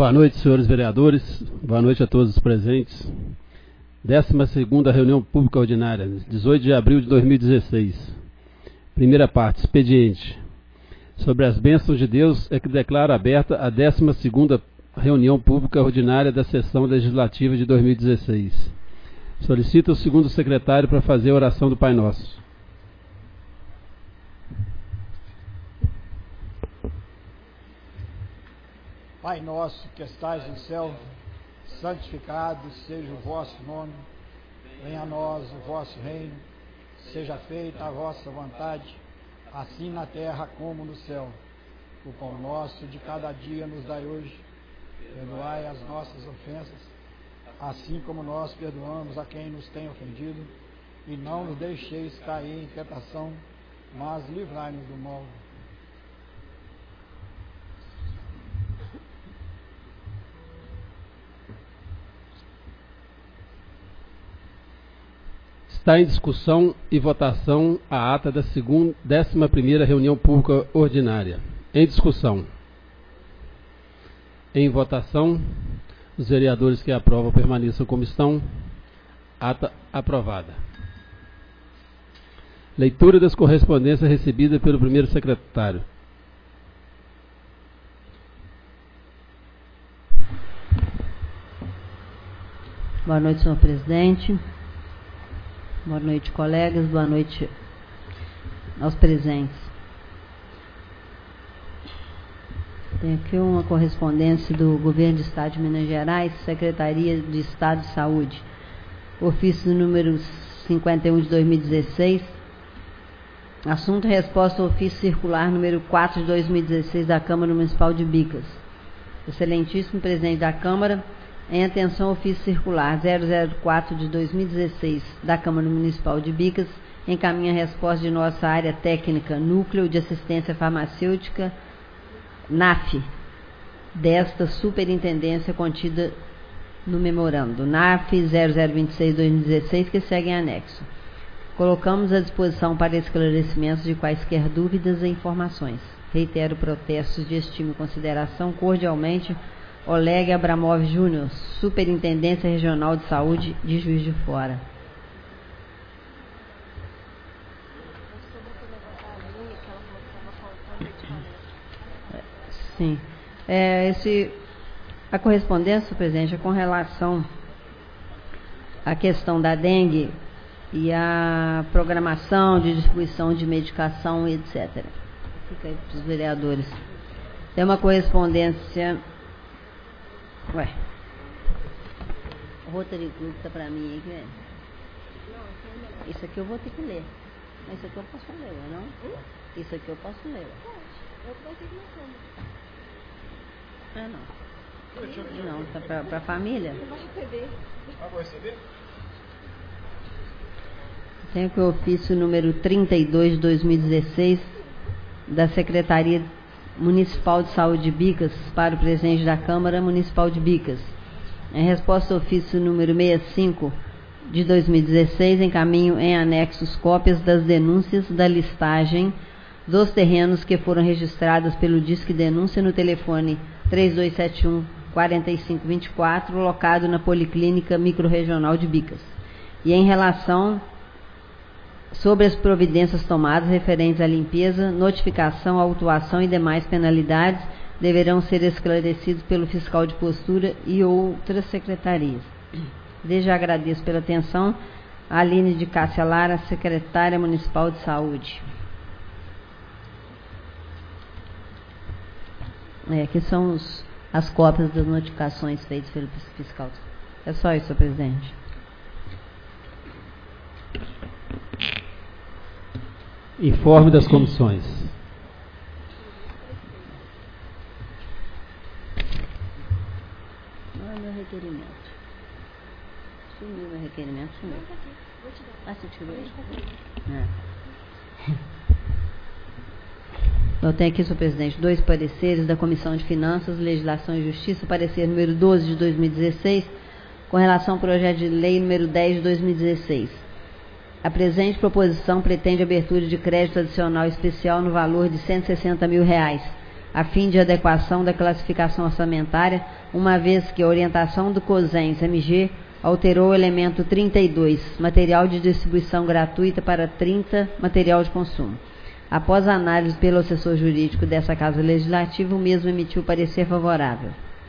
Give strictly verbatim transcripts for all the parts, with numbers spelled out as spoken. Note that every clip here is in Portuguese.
Boa noite, senhores vereadores. Boa noite a todos os presentes. décima segunda reunião pública ordinária, dezoito de abril de dois mil e dezesseis. Primeira parte, expediente. Sobre as bênçãos de Deus é que declaro aberta a décima segunda reunião pública ordinária da sessão legislativa de dois mil e dezesseis. Solicito o segundo secretário para fazer a oração do Pai Nosso. Pai nosso que estais no céu, santificado seja o vosso nome, venha a nós o vosso reino, seja feita a vossa vontade, assim na terra como no céu. O pão nosso de cada dia nos dai hoje, perdoai as nossas ofensas, assim como nós perdoamos a quem nos tem ofendido, e não nos deixeis cair em tentação, mas livrai-nos do mal. Está em discussão e votação a ata da segunda, décima primeira reunião pública ordinária. Em discussão. Em votação, os vereadores que aprovam permaneçam como estão. Ata aprovada. Leitura das correspondências recebidas pelo primeiro secretário. Boa noite, senhor presidente. Boa noite, colegas. Boa noite aos presentes. Tem aqui uma correspondência do Governo do Estado de Minas Gerais, Secretaria de Estado de Saúde, ofício número cinquenta e um de dois mil e dezesseis, assunto resposta ao ofício circular número quatro de dois mil e dezesseis da Câmara Municipal de Bicas. Excelentíssimo presidente da Câmara, em atenção ao ofício circular zero zero quatro de dois mil e dezesseis da Câmara Municipal de Bicas, encaminha a resposta de nossa área técnica, Núcleo de Assistência Farmacêutica, N A F, desta superintendência contida no memorando, N A F zero zero vinte e seis de dois mil e dezesseis, que segue em anexo. Colocamos à disposição para esclarecimentos de quaisquer dúvidas e informações. Reitero protestos de estima e consideração cordialmente, Oleg Abramov Júnior, Superintendência Regional de Saúde de Juiz de Fora. Sim. É, esse, a correspondência, presidente, é com relação à questão da dengue e a programação de distribuição de medicação, etcétera. Fica aí para os vereadores. Tem uma correspondência... Ué, o Rotary Club está para mim aí, velho. Isso aqui eu vou ter que ler. Mas isso aqui eu posso ler, não? Isso aqui eu posso ler. Eu vou ter que ler. Ah, não. Não, tá para a família. Eu vou receber. Ah, vou receber? Tenho aqui o ofício número trinta e dois de dois mil e dezesseis da Secretaria Municipal de Saúde de Bicas para o presidente da Câmara Municipal de Bicas. Em resposta ao ofício número sessenta e cinco de dois mil e dezesseis, encaminho em anexos cópias das denúncias da listagem dos terrenos que foram registradas pelo Disque Denúncia no telefone três dois sete um, quatro cinco dois quatro, locado na Policlínica Microrregional de Bicas. E em relação sobre as providências tomadas referentes à limpeza, notificação, autuação e demais penalidades deverão ser esclarecidos pelo fiscal de postura e outras secretarias. Desde já agradeço pela atenção. Aline de Cássia Lara, secretária municipal de saúde. É, aqui são os, as cópias das notificações feitas pelo fiscal. É só isso, senhor presidente. Informe das comissões. Não é meu requerimento. Sumiu meu requerimento, sumiu. Ah, você tirou aí? É. Eu tenho aqui, senhor presidente, dois pareceres da Comissão de Finanças, Legislação e Justiça, parecer número doze de dois mil e dezesseis, com relação ao projeto de lei número dez de dois mil e dezesseis. A presente proposição pretende abertura de crédito adicional especial no valor de cento e sessenta mil reais a fim de adequação da classificação orçamentária, uma vez que a orientação do COSENS M G alterou o elemento trinta e dois, material de distribuição gratuita, para trinta, material de consumo. Após a análise pelo assessor jurídico dessa Casa Legislativa, o mesmo emitiu parecer favorável.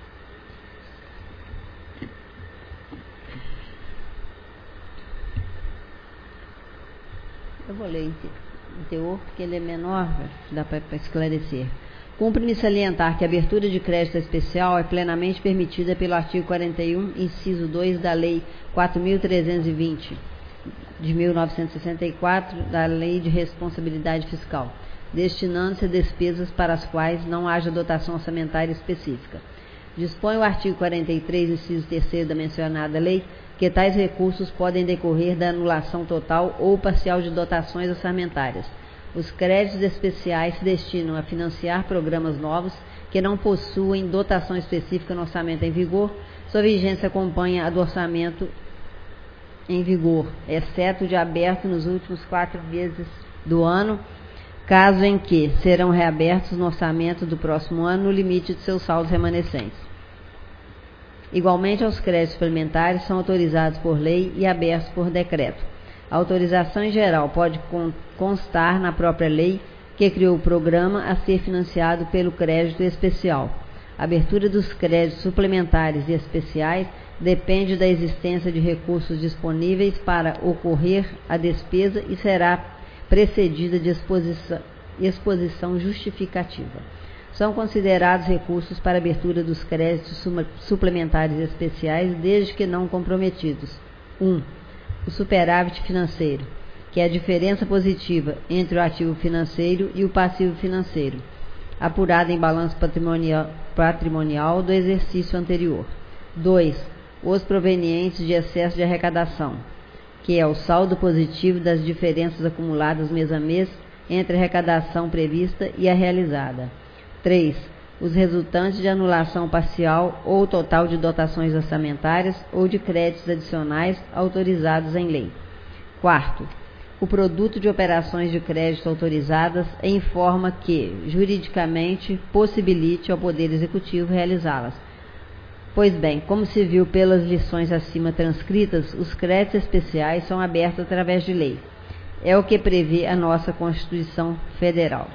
Eu vou ler em teor, porque ele é menor, dá para esclarecer. Cumpre-me salientar que a abertura de crédito especial é plenamente permitida pelo artigo quarenta e um, inciso dois da Lei quatro mil trezentos e vinte, de mil novecentos e sessenta e quatro, da Lei de Responsabilidade Fiscal, destinando-se a despesas para as quais não haja dotação orçamentária específica. Dispõe o artigo quarenta e três, inciso terceiro da mencionada lei, que tais recursos podem decorrer da anulação total ou parcial de dotações orçamentárias. Os créditos especiais se destinam a financiar programas novos que não possuem dotação específica no orçamento em vigor. Sua vigência acompanha a do orçamento em vigor, exceto de aberto nos últimos quatro meses do ano, caso em que serão reabertos no orçamento do próximo ano no limite de seus saldos remanescentes. Igualmente, aos créditos suplementares são autorizados por lei e abertos por decreto. A autorização em geral pode constar na própria lei que criou o programa a ser financiado pelo crédito especial. A abertura dos créditos suplementares e especiais depende da existência de recursos disponíveis para ocorrer a despesa e será precedida de exposição, exposição justificativa. São considerados recursos para abertura dos créditos suplementares e especiais, desde que não comprometidos. um. O superávit financeiro, que é a diferença positiva entre o ativo financeiro e o passivo financeiro, apurada em balanço patrimonial, patrimonial do exercício anterior. dois. Os provenientes de excesso de arrecadação, que é o saldo positivo das diferenças acumuladas mês a mês entre a arrecadação prevista e a realizada. três. Os resultantes de anulação parcial ou total de dotações orçamentárias ou de créditos adicionais autorizados em lei. quarto. O produto de operações de crédito autorizadas em forma que, juridicamente, possibilite ao Poder Executivo realizá-las. Pois bem, como se viu pelas lições acima transcritas, os créditos especiais são abertos através de lei. É o que prevê a nossa Constituição Federal.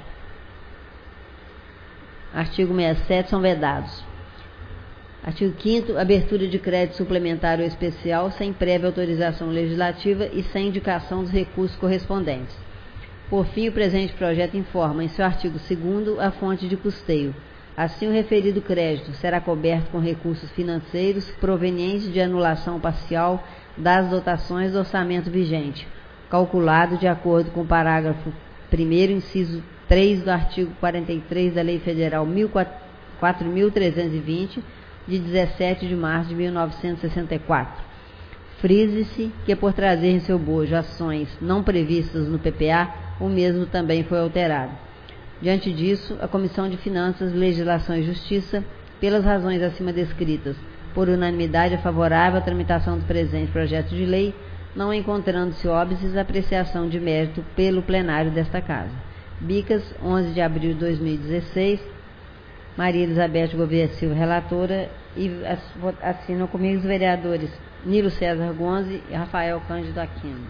Artigo sessenta e sete, são vedados. Artigo quinto, abertura de crédito suplementar ou especial sem prévia autorização legislativa e sem indicação dos recursos correspondentes. Por fim, o presente projeto informa, em seu artigo segundo, a fonte de custeio. Assim, o referido crédito será coberto com recursos financeiros provenientes de anulação parcial das dotações do orçamento vigente, calculado de acordo com o parágrafo primeiro, inciso três do artigo quarenta e três da Lei Federal quatro mil trezentos e vinte, de dezessete de março de mil novecentos e sessenta e quatro. Frise-se que, por trazer em seu bojo ações não previstas no P P A, o mesmo também foi alterado. Diante disso, a Comissão de Finanças, Legislação e Justiça, pelas razões acima descritas, por unanimidade é favorável à tramitação do presente projeto de lei, não encontrando-se óbices a apreciação de mérito pelo plenário desta Casa. Bicas, onze de abril de dois mil e dezesseis, Maria Elizabeth Gouveia Silva, relatora, e assinam comigo os vereadores Nilo César Gonzi e Rafael Cândido Aquino.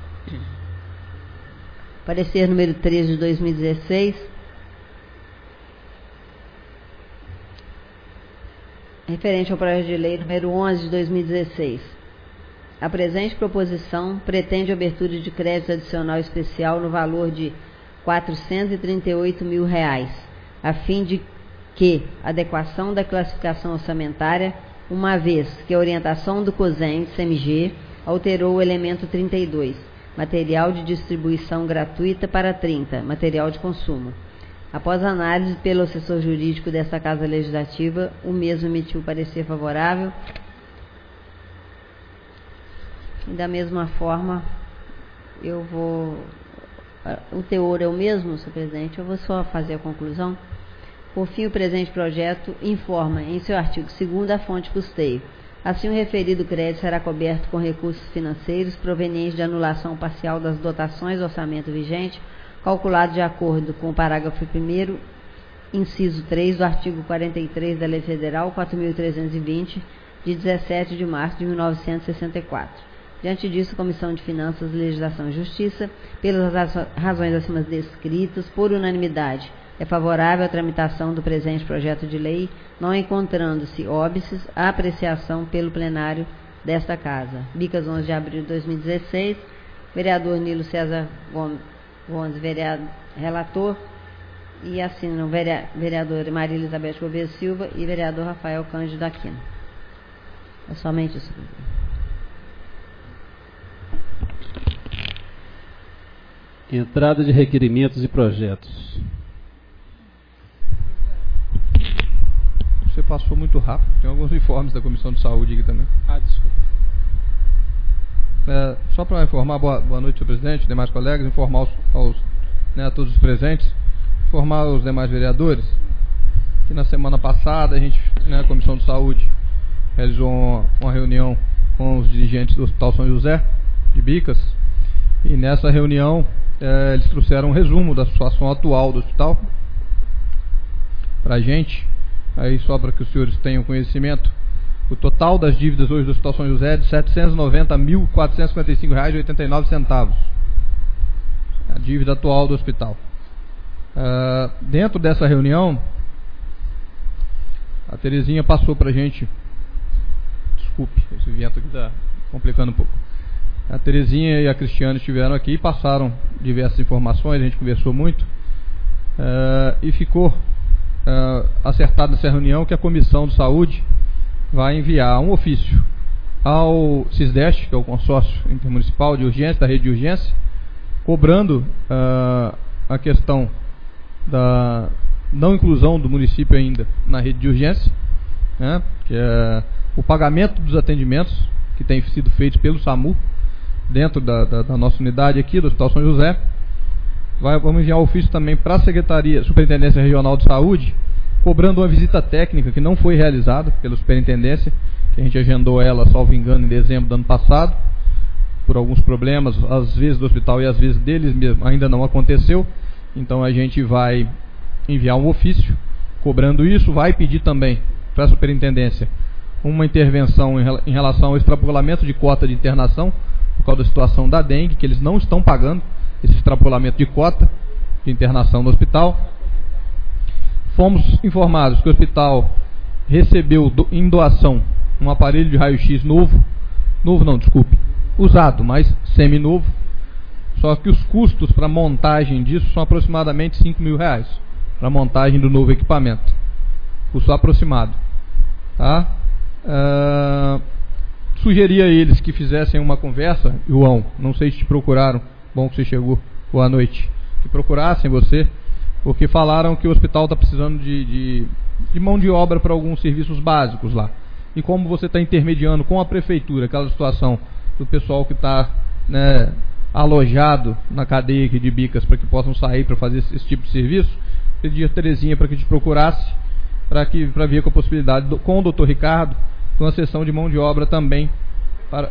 Parecer número treze de dois mil e dezesseis, referente ao projeto de lei número onze de dois mil e dezesseis. A presente proposição pretende a abertura de crédito adicional especial no valor de quatrocentos e trinta e oito mil reais, a fim de que adequação da classificação orçamentária, uma vez que a orientação do COSENS M G alterou o elemento trinta e dois, material de distribuição gratuita, para trinta, material de consumo. Após análise pelo assessor jurídico desta Casa Legislativa, o mesmo emitiu parecer favorável. E da mesma forma, eu vou... O teor é o mesmo, senhor presidente, eu vou só fazer a conclusão. Por fim, o presente projeto informa, em seu artigo segundo, a fonte de custeio. Assim, o referido crédito será coberto com recursos financeiros provenientes de anulação parcial das dotações do orçamento vigente, calculado de acordo com o parágrafo primeiro, inciso três do artigo quarenta e três da Lei Federal quatro mil trezentos e vinte, de dezessete de março de mil novecentos e sessenta e quatro. Diante disso, a Comissão de Finanças, Legislação e Justiça, pelas razões acima descritas, por unanimidade, é favorável à tramitação do presente projeto de lei, não encontrando-se óbices à apreciação pelo plenário desta Casa. Bicas, onze de abril de dois mil e dezesseis, vereador Nilo César Gomes, vereador, relator, e assinam vereadora Maria Elizabeth Gouveia Silva e vereador Rafael Cândido Aquino. É somente isso. Entrada de requerimentos e projetos. Você passou muito rápido. Tem alguns informes da Comissão de Saúde aqui também. Ah, desculpa. É, só para informar, boa, boa noite, senhor presidente, demais colegas, informar aos, aos, né, a todos os presentes, informar os demais vereadores, que na semana passada a gente, né, a Comissão de Saúde, realizou uma, uma reunião com os dirigentes do Hospital São José, de Bicas, e nessa reunião é, eles trouxeram um resumo da situação atual do hospital para a gente, aí só para que os senhores tenham conhecimento. O total das dívidas hoje do Hospital São José é de setecentos e noventa mil, quatrocentos e cinquenta e cinco reais e oitenta e nove centavos. A dívida atual do hospital. Uh, dentro dessa reunião, a Terezinha passou para a gente. Desculpe, esse vento aqui está complicando um pouco. A Terezinha e a Cristiane estiveram aqui e passaram diversas informações, a gente conversou muito. Uh, e ficou uh, acertado nessa reunião que a Comissão de Saúde vai enviar um ofício ao CISDEST, que é o consórcio intermunicipal de urgência, da rede de urgência, cobrando uh, a questão da não inclusão do município ainda na rede de urgência, né, que é o pagamento dos atendimentos que tem sido feitos pelo SAMU dentro da, da, da nossa unidade aqui do Hospital São José. Vai, vamos enviar um ofício também para a Secretaria, Superintendência Regional de Saúde, cobrando uma visita técnica que não foi realizada pela Superintendência, que a gente agendou ela, salvo engano, em dezembro do ano passado, por alguns problemas, às vezes do hospital e às vezes deles mesmo, ainda não aconteceu. Então a gente vai enviar um ofício cobrando isso, vai pedir também para a Superintendência uma intervenção em relação ao extrapolamento de cota de internação, por causa da situação da dengue, que eles não estão pagando esse extrapolamento de cota de internação no hospital. Fomos informados que o hospital recebeu do, em doação um aparelho de raio-x novo, novo não, desculpe, usado, mas semi-novo, só que os custos para montagem disso são aproximadamente cinco mil reais, para montagem do novo equipamento, custo aproximado, tá? Uh, sugeri a eles que fizessem uma conversa, João, não sei se te procuraram, bom que você chegou, boa noite, que procurassem você, porque falaram que o hospital está precisando de, de, de mão de obra para alguns serviços básicos lá. E como você está intermediando com a prefeitura, aquela situação do pessoal que está, né, alojado na cadeia aqui de Bicas para que possam sair para fazer esse, esse tipo de serviço, pedi a Terezinha para que te procurasse, para que para ver com a possibilidade, do, com o doutor Ricardo, de uma sessão de mão de obra também. Para...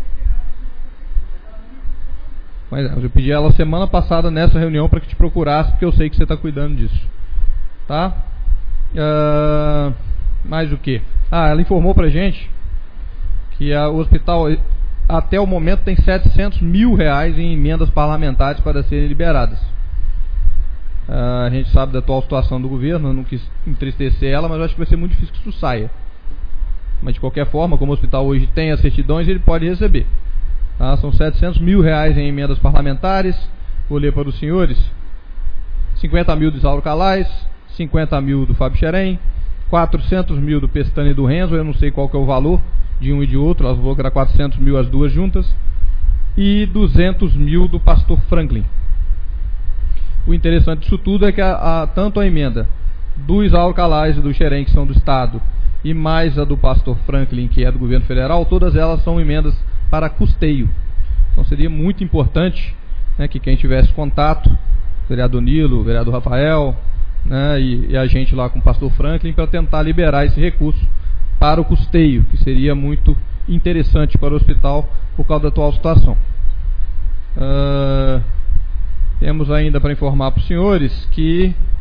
Mas eu pedi ela semana passada nessa reunião para que te procurasse, porque eu sei que você está cuidando disso. Tá? Uh, mais o que? Ah, ela informou para a gente que a, o hospital, até o momento, tem setecentos mil reais em emendas parlamentares para serem liberadas. Uh, a gente sabe da atual situação do governo, eu não quis entristecer ela, mas eu acho que vai ser muito difícil que isso saia. Mas de qualquer forma, como o hospital hoje tem as certidões, ele pode receber. Tá, são setecentos mil reais em emendas parlamentares. Vou ler para os senhores: cinquenta mil do Isauro Calais, cinquenta mil do Fábio Xerém, quatrocentos mil do Pestana e do Renzo, eu não sei qual que é o valor de um e de outro, elas vão criar quatrocentos mil as duas juntas, e duzentos mil do Pastor Franklin. O interessante disso tudo é que a, a, tanto a emenda do Isauro Calais e do Xerém, que são do Estado, e mais a do Pastor Franklin, que é do governo federal, todas elas são emendas para custeio. Então seria muito importante, né, que quem tivesse contato, o vereador Nilo, o vereador Rafael, né, e, e a gente lá com o pastor Franklin, para tentar liberar esse recurso para o custeio, que seria muito interessante para o hospital por causa da atual situação. Uh, temos ainda para informar para os senhores que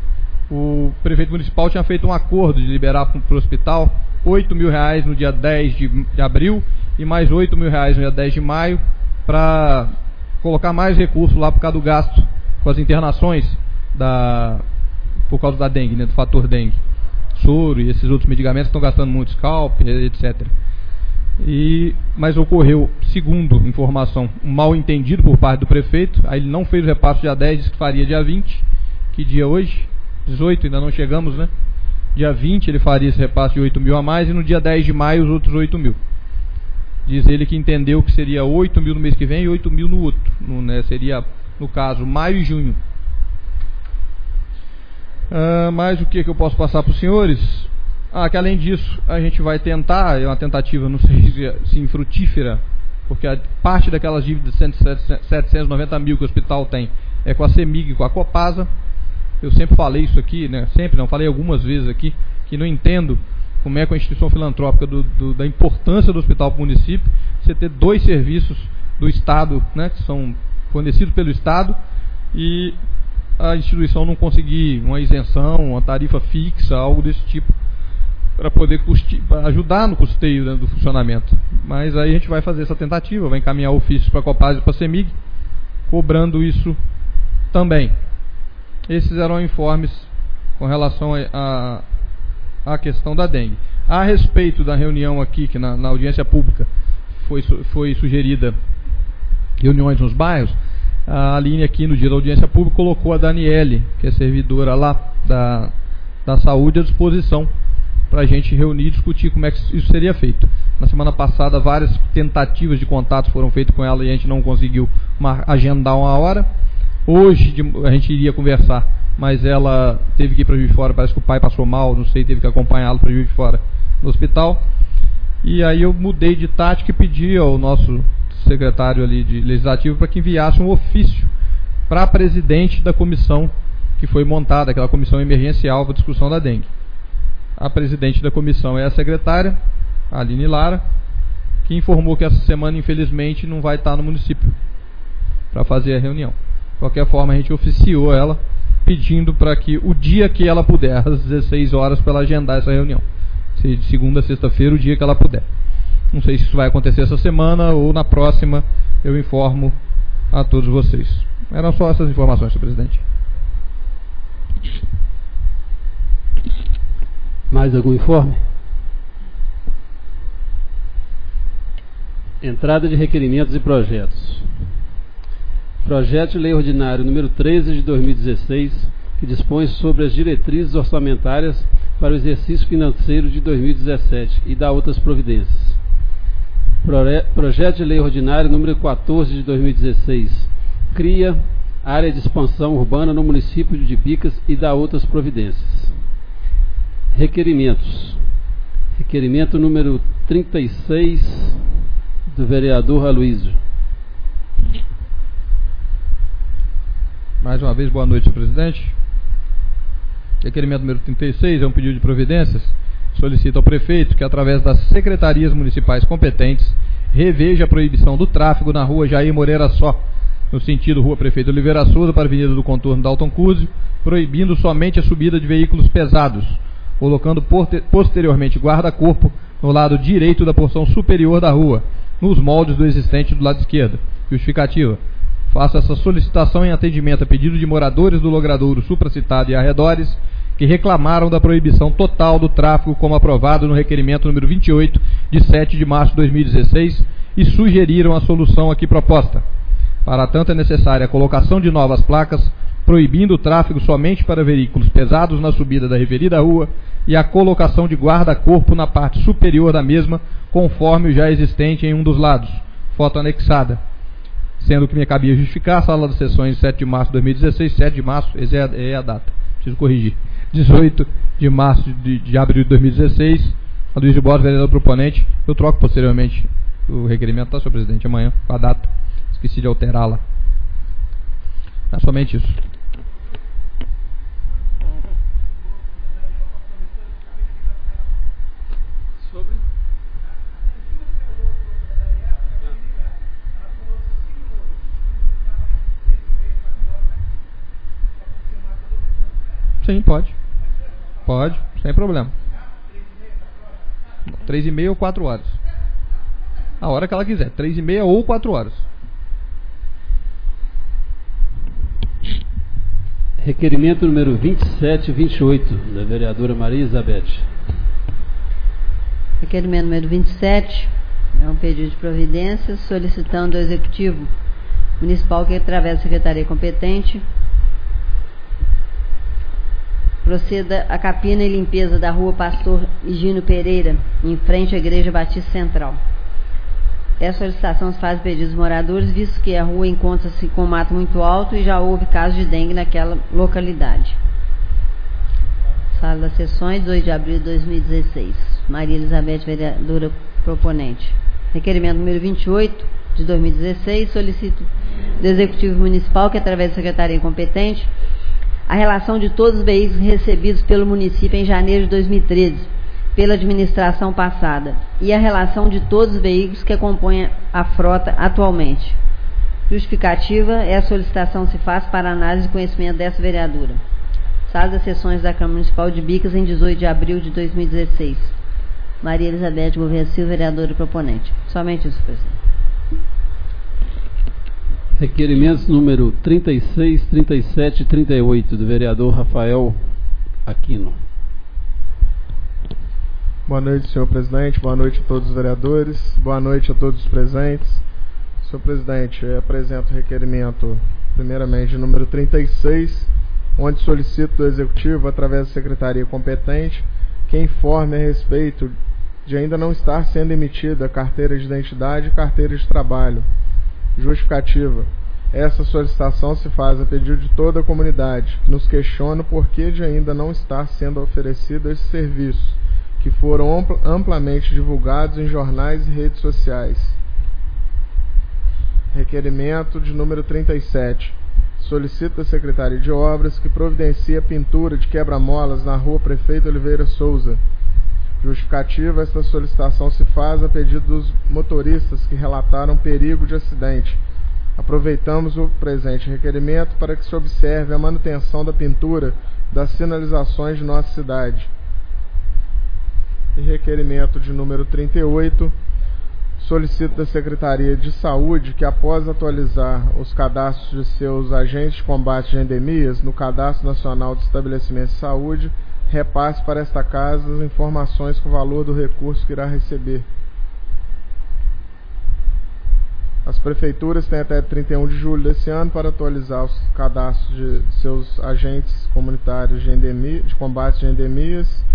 O prefeito municipal tinha feito um acordo de liberar para o hospital oito mil reais no dia dez de, de abril e mais oito mil reais no dia dez de maio para colocar mais recursos lá por causa do gasto com as internações da, por causa da dengue, né, do fator dengue. Soro e esses outros medicamentos estão gastando muito, scalp, etcétera. E, mas ocorreu, segundo informação, um mal entendido por parte do prefeito. Aí ele não fez o repasse dia dez, disse que faria dia vinte. Que dia hoje? dezoito, ainda não chegamos, né? Dia vinte ele faria esse repasse de oito mil a mais e no dia dez de maio os outros oito mil. Diz ele que entendeu que seria oito mil no mês que vem e oito mil no outro. No, né, seria, no caso, maio e junho. Uh, mas o que, que eu posso passar para os senhores? Ah, que além disso, a gente vai tentar, é uma tentativa, não sei se, se infrutífera, porque a parte daquelas dívidas de setecentos e noventa mil que o hospital tem é com a CEMIG e com a Copasa. Eu sempre falei isso aqui, né? Sempre não, falei algumas vezes aqui, que não entendo como é com a instituição filantrópica do, do, da importância do hospital para o município, você ter dois serviços do Estado, né, que são fornecidos pelo Estado, e a instituição não conseguir uma isenção, uma tarifa fixa, algo desse tipo, para poder custe... pra ajudar no custeio, né, do funcionamento. Mas aí a gente vai fazer essa tentativa, vai encaminhar ofícios para a Copasa e para a CEMIG, cobrando isso também. Esses eram informes com relação a, a, a questão da dengue. A respeito da reunião aqui, que na, na audiência pública foi, foi sugerida reuniões nos bairros, a Aline aqui no dia da audiência pública colocou a Daniele, que é servidora lá da, da saúde, à disposição para a gente reunir e discutir como é que isso seria feito. Na semana passada várias tentativas de contato foram feitas com ela e a gente não conseguiu uma, agendar uma hora. Hoje de, a gente iria conversar, mas ela teve que ir para Juiz de Fora, parece que o pai passou mal, não sei, teve que acompanhá-lo para Juiz de Fora no hospital. E aí eu mudei de tática e pedi ao nosso secretário ali de legislativo para que enviasse um ofício para a presidente da comissão que foi montada, aquela comissão emergencial para a discussão da dengue. A presidente da comissão é a secretária, a Aline Lara, que informou que essa semana, infelizmente, não vai estar no município para fazer a reunião. De qualquer forma, a gente oficiou ela, pedindo para que o dia que ela puder, às dezesseis horas, para ela agendar essa reunião. De segunda a sexta-feira, o dia que ela puder. Não sei se isso vai acontecer essa semana ou na próxima, eu informo a todos vocês. Eram só essas informações, senhor presidente. Mais algum informe? Entrada de requerimentos e projetos. Projeto de Lei Ordinário número treze de dois mil e dezesseis, que dispõe sobre as diretrizes orçamentárias para o exercício financeiro de dois mil e dezessete e dá outras providências. Projeto de Lei Ordinário número quatorze de dois mil e dezesseis, cria área de expansão urbana no município de Bicas e dá outras providências. Requerimentos. Requerimento número trinta e seis do vereador Aloysio. Mais uma vez, boa noite, senhor presidente. Requerimento número trinta e seis é um pedido de providências. Solicita ao prefeito que, através das secretarias municipais competentes, reveja a proibição do tráfego na rua Jair Moreira Só, no sentido Rua Prefeito Oliveira Souza para a Avenida do Contorno Dalton Cusio, proibindo somente a subida de veículos pesados, colocando posteriormente guarda-corpo no lado direito da porção superior da rua, nos moldes do existente do lado esquerdo. Justificativa. Faço essa solicitação em atendimento a pedido de moradores do logradouro supracitado e arredores que reclamaram da proibição total do tráfego como aprovado no requerimento número vinte e oito de sete de março de dois mil e dezesseis e sugeriram a solução aqui proposta. Para tanto é necessária a colocação de novas placas proibindo o tráfego somente para veículos pesados na subida da referida rua e a colocação de guarda-corpo na parte superior da mesma, conforme o já existente em um dos lados. Foto anexada. Sendo que me cabia justificar a sala de sessões de sete de março de dois mil e dezesseis, sete de março, essa é a, é a data, preciso corrigir, dezoito de março de, de abril de dois mil e dezesseis, a Luiz de Borges, vereador proponente. Eu troco posteriormente o requerimento, tá, senhor presidente, amanhã, com a data, esqueci de alterá-la. É somente isso. Sobre? Sim, pode. Pode, sem problema. Três e meia ou quatro horas. A hora que ela quiser, três e meia ou quatro horas. Requerimento número vinte e sete e vinte e oito, da vereadora Maria Elizabeth. Requerimento número vinte e sete é um pedido de providência solicitando ao Executivo Municipal que, através da Secretaria competente, proceda a capina e limpeza da rua Pastor Higino Pereira, em frente à Igreja Batista Central. Essa solicitação se faz a pedido dos moradores, visto que a rua encontra-se com mato muito alto e já houve casos de dengue naquela localidade. Sala das Sessões, dois de abril de dois mil e dezesseis. Maria Elizabeth, vereadora proponente. Requerimento número vinte e oito, de dois mil e dezesseis, solicito do Executivo Municipal que, através da Secretaria competente, a relação de todos os veículos recebidos pelo município em janeiro de dois mil e treze, pela administração passada, e a relação de todos os veículos que compõem a frota atualmente. Justificativa, essa solicitação se faz para análise e conhecimento dessa vereadora. Sala das Sessões da Câmara Municipal de Bicas, em dezoito de abril de dois mil e dezesseis. Maria Elizabeth Gouveia Silva, vereadora proponente. Somente isso, presidente. Requerimentos número trinta e seis, trinta e sete e trinta e oito, do vereador Rafael Aquino. Boa noite, senhor presidente. Boa noite a todos os vereadores. Boa noite a todos os presentes. Senhor presidente, eu apresento o requerimento, primeiramente, de número trinta e seis, onde solicito do Executivo, através da Secretaria competente, que informe a respeito de ainda não estar sendo emitida carteira de identidade e carteira de trabalho. Justificativa. Essa solicitação se faz a pedido de toda a comunidade, que nos questiona o porquê de ainda não estar sendo oferecido esse serviço, que foram amplamente divulgados em jornais e redes sociais. Requerimento de número trinta e sete. Solicito da Secretaria de Obras que providencie a pintura de quebra-molas na rua Prefeito Oliveira Souza. Justificativa, esta solicitação se faz a pedido dos motoristas que relataram perigo de acidente. Aproveitamos o presente requerimento para que se observe a manutenção da pintura das sinalizações de nossa cidade. E requerimento de número trinta e oito, solicito da Secretaria de Saúde que, após atualizar os cadastros de seus agentes de combate a endemias no Cadastro Nacional de Estabelecimentos de Saúde, repasse para esta casa as informações com o valor do recurso que irá receber. As prefeituras têm até trinta e um de julho desse ano para atualizar os cadastros de seus agentes comunitários de, endemia, de combate de endemias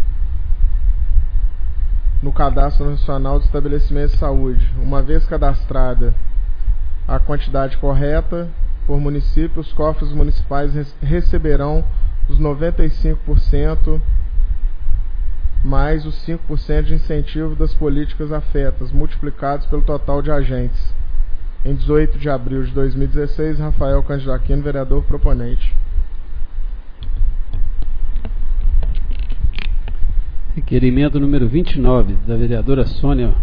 no Cadastro Nacional de Estabelecimentos de Saúde. Uma vez cadastrada a quantidade correta por município, os cofres municipais receberão os noventa e cinco por cento mais os cinco por cento de incentivo das políticas afetas, multiplicados pelo total de agentes. Em dezoito de abril de dois mil e dezesseis, Rafael Cândido Aquino, vereador proponente. Requerimento número vinte e nove, da vereadora Sônia.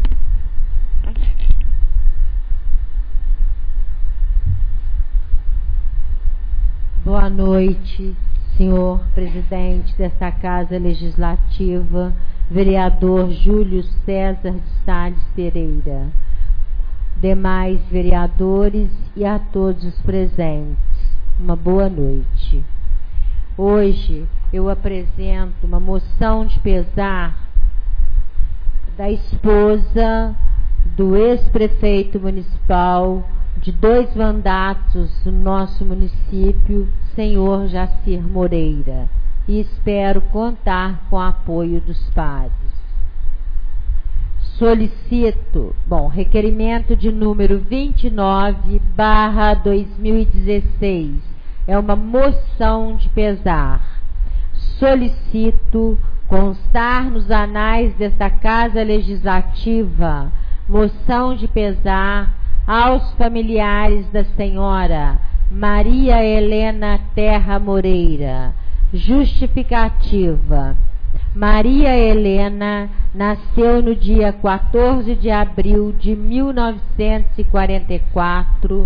Boa noite, senhor presidente desta Casa Legislativa, vereador Júlio César de Salles Pereira, demais vereadores e a todos os presentes. Uma boa noite. Hoje eu apresento uma moção de pesar da esposa do ex-prefeito municipal de dois mandatos no nosso município, senhor Jacir Moreira, e espero contar com o apoio dos pares. Solicito, bom, requerimento de número vinte e nove barra dois mil e dezesseis, é uma moção de pesar. Solicito constar nos anais desta Casa Legislativa moção de pesar aos familiares da senhora Maria Helena Terra Moreira. Justificativa. Maria Helena nasceu no dia quatorze de abril de mil novecentos e quarenta e quatro,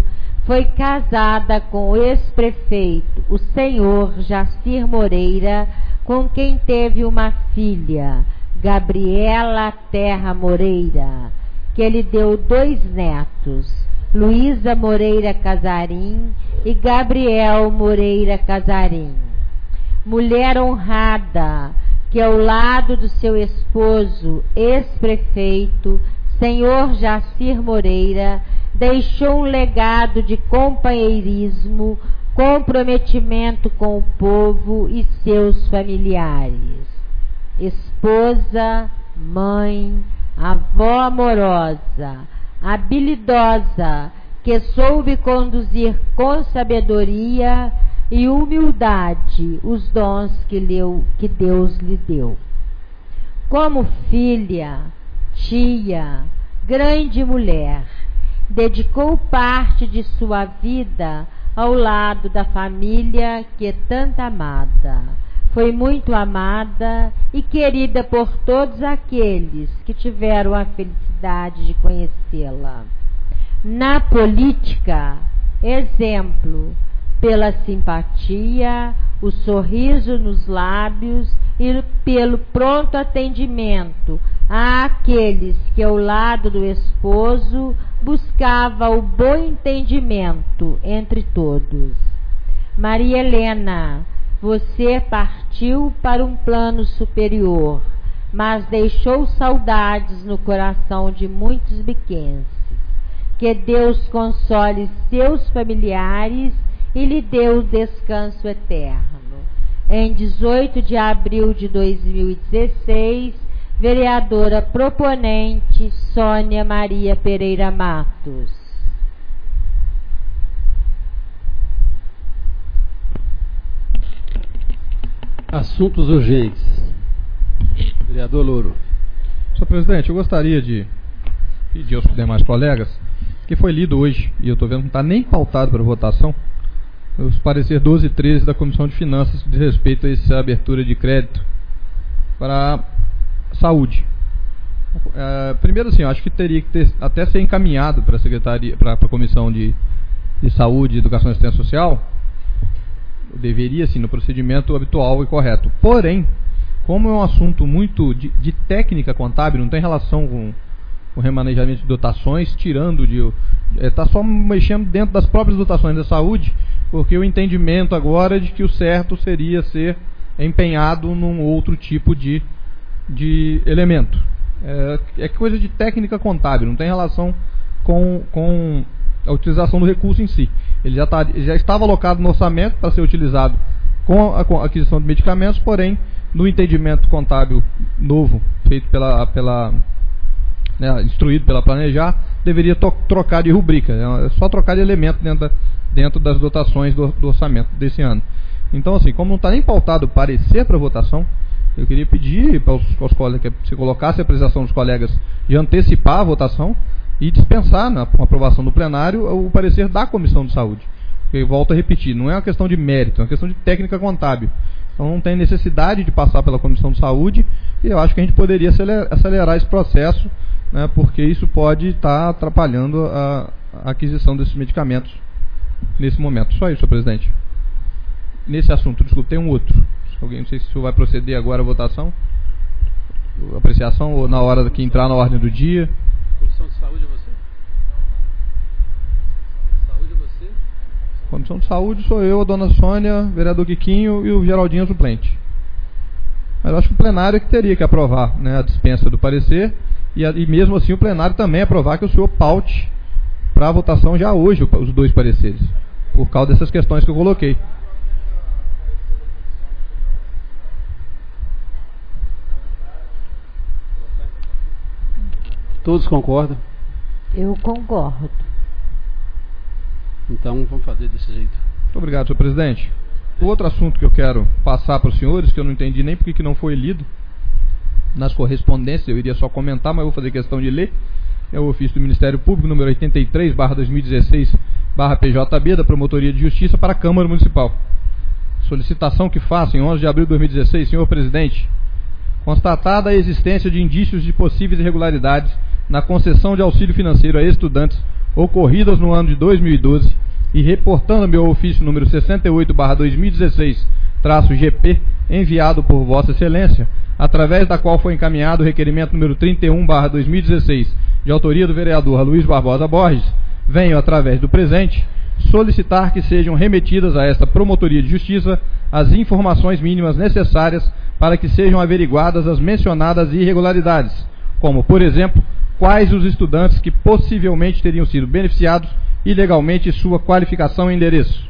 foi casada com o ex-prefeito, o senhor Jacir Moreira, com quem teve uma filha, Gabriela Terra Moreira, que lhe deu dois netos, Luísa Moreira Casarim e Gabriel Moreira Casarim. Mulher honrada, que ao lado do seu esposo, ex-prefeito, senhor Jacir Moreira, deixou um legado de companheirismo, comprometimento com o povo e seus familiares. Esposa, mãe, avó amorosa, habilidosa, que soube conduzir com sabedoria e humildade os dons que, leu, que Deus lhe deu. Como filha, tia, grande mulher, dedicou parte de sua vida ao lado da família que é tanto amada. Foi muito amada e querida por todos aqueles que tiveram a felicidade de conhecê-la. Na política, exemplo, pela simpatia, o sorriso nos lábios e pelo pronto atendimento àqueles que ao lado do esposo buscava o bom entendimento entre todos. Maria Helena, você partiu para um plano superior, mas deixou saudades no coração de muitos biquenses. Que Deus console seus familiares e lhe dê o descanso eterno. Em dezoito de abril de dois mil e dezesseis, vereadora proponente Sônia Maria Pereira Matos. Assuntos urgentes. Vereador Louro. Senhor presidente, eu gostaria de pedir aos demais colegas, que foi lido hoje, e eu estou vendo que não está nem pautado para votação, os parecer doze e treze da Comissão de Finanças de respeito a essa abertura de crédito para saúde. É, primeiro, assim, eu acho que teria que ter, até ser encaminhado para a Secretaria, para a Comissão de, de Saúde, Educação e Assistência Social, deveria, sim, no procedimento habitual e correto. Porém, como é um assunto muito de, de técnica contábil, não tem relação com o remanejamento de dotações, tirando de... Está é, só mexendo dentro das próprias dotações da saúde, porque o entendimento agora é de que o certo seria ser empenhado num outro tipo de, de elemento. É, é coisa de técnica contábil, não tem relação com, com a utilização do recurso em si. Ele já, tá, ele já estava alocado no orçamento para ser utilizado com a, com a aquisição de medicamentos, porém, no entendimento contábil novo, feito pela... pela né, instruído pela Planejar, deveria trocar de rubrica, é só trocar de elemento dentro, da, dentro das dotações do, do orçamento desse ano. Então, assim, como não está nem pautado o parecer para votação, eu queria pedir para os, aos colegas que se colocasse a apreciação dos colegas de antecipar a votação e dispensar na aprovação do plenário o parecer da Comissão de Saúde. Eu volto a repetir, não é uma questão de mérito, é uma questão de técnica contábil. Então não tem necessidade de passar pela Comissão de Saúde e eu acho que a gente poderia acelerar, acelerar esse processo, né, porque isso pode estar tá atrapalhando a, a aquisição desses medicamentos nesse momento. Só isso, senhor presidente. Nesse assunto, desculpe, tem um outro. Alguém, não sei se o senhor vai proceder agora à votação, apreciação, ou na hora que entrar na ordem do dia. Comissão de Saúde é você? Saúde é você? Comissão de Saúde sou eu, a dona Sônia, vereador Quiquinho e o Geraldinho suplente. Mas eu acho que o plenário é que teria que aprovar, né, a dispensa do parecer e, a, e mesmo assim o plenário também aprovar que o senhor paute para a votação já hoje os dois pareceres, por causa dessas questões que eu coloquei. Todos concordam? Eu concordo. Então vamos fazer desse jeito. Muito obrigado, senhor presidente. O outro assunto que eu quero passar para os senhores, que eu não entendi nem porque que não foi lido nas correspondências, eu iria só comentar, mas eu vou fazer questão de ler, é o ofício do Ministério Público, número oitenta e três barra dois mil e dezesseis barra P J B, da Promotoria de Justiça para a Câmara Municipal. Solicitação que faço em onze de abril de dois mil e dezesseis, senhor presidente, constatada a existência de indícios de possíveis irregularidades na concessão de auxílio financeiro a estudantes ocorridas no ano de dois mil e doze e reportando-me ao ofício número sessenta e oito barra dois mil e dezesseis traço G P, enviado por Vossa Excelência, através da qual foi encaminhado o requerimento número trinta e um barra dois mil e dezesseis, de autoria do vereador Luiz Barbosa Borges, venho, através do presente, solicitar que sejam remetidas a esta Promotoria de Justiça as informações mínimas necessárias para que sejam averiguadas as mencionadas irregularidades, como, por exemplo, quais os estudantes que possivelmente teriam sido beneficiados ilegalmente, sua qualificação e endereço.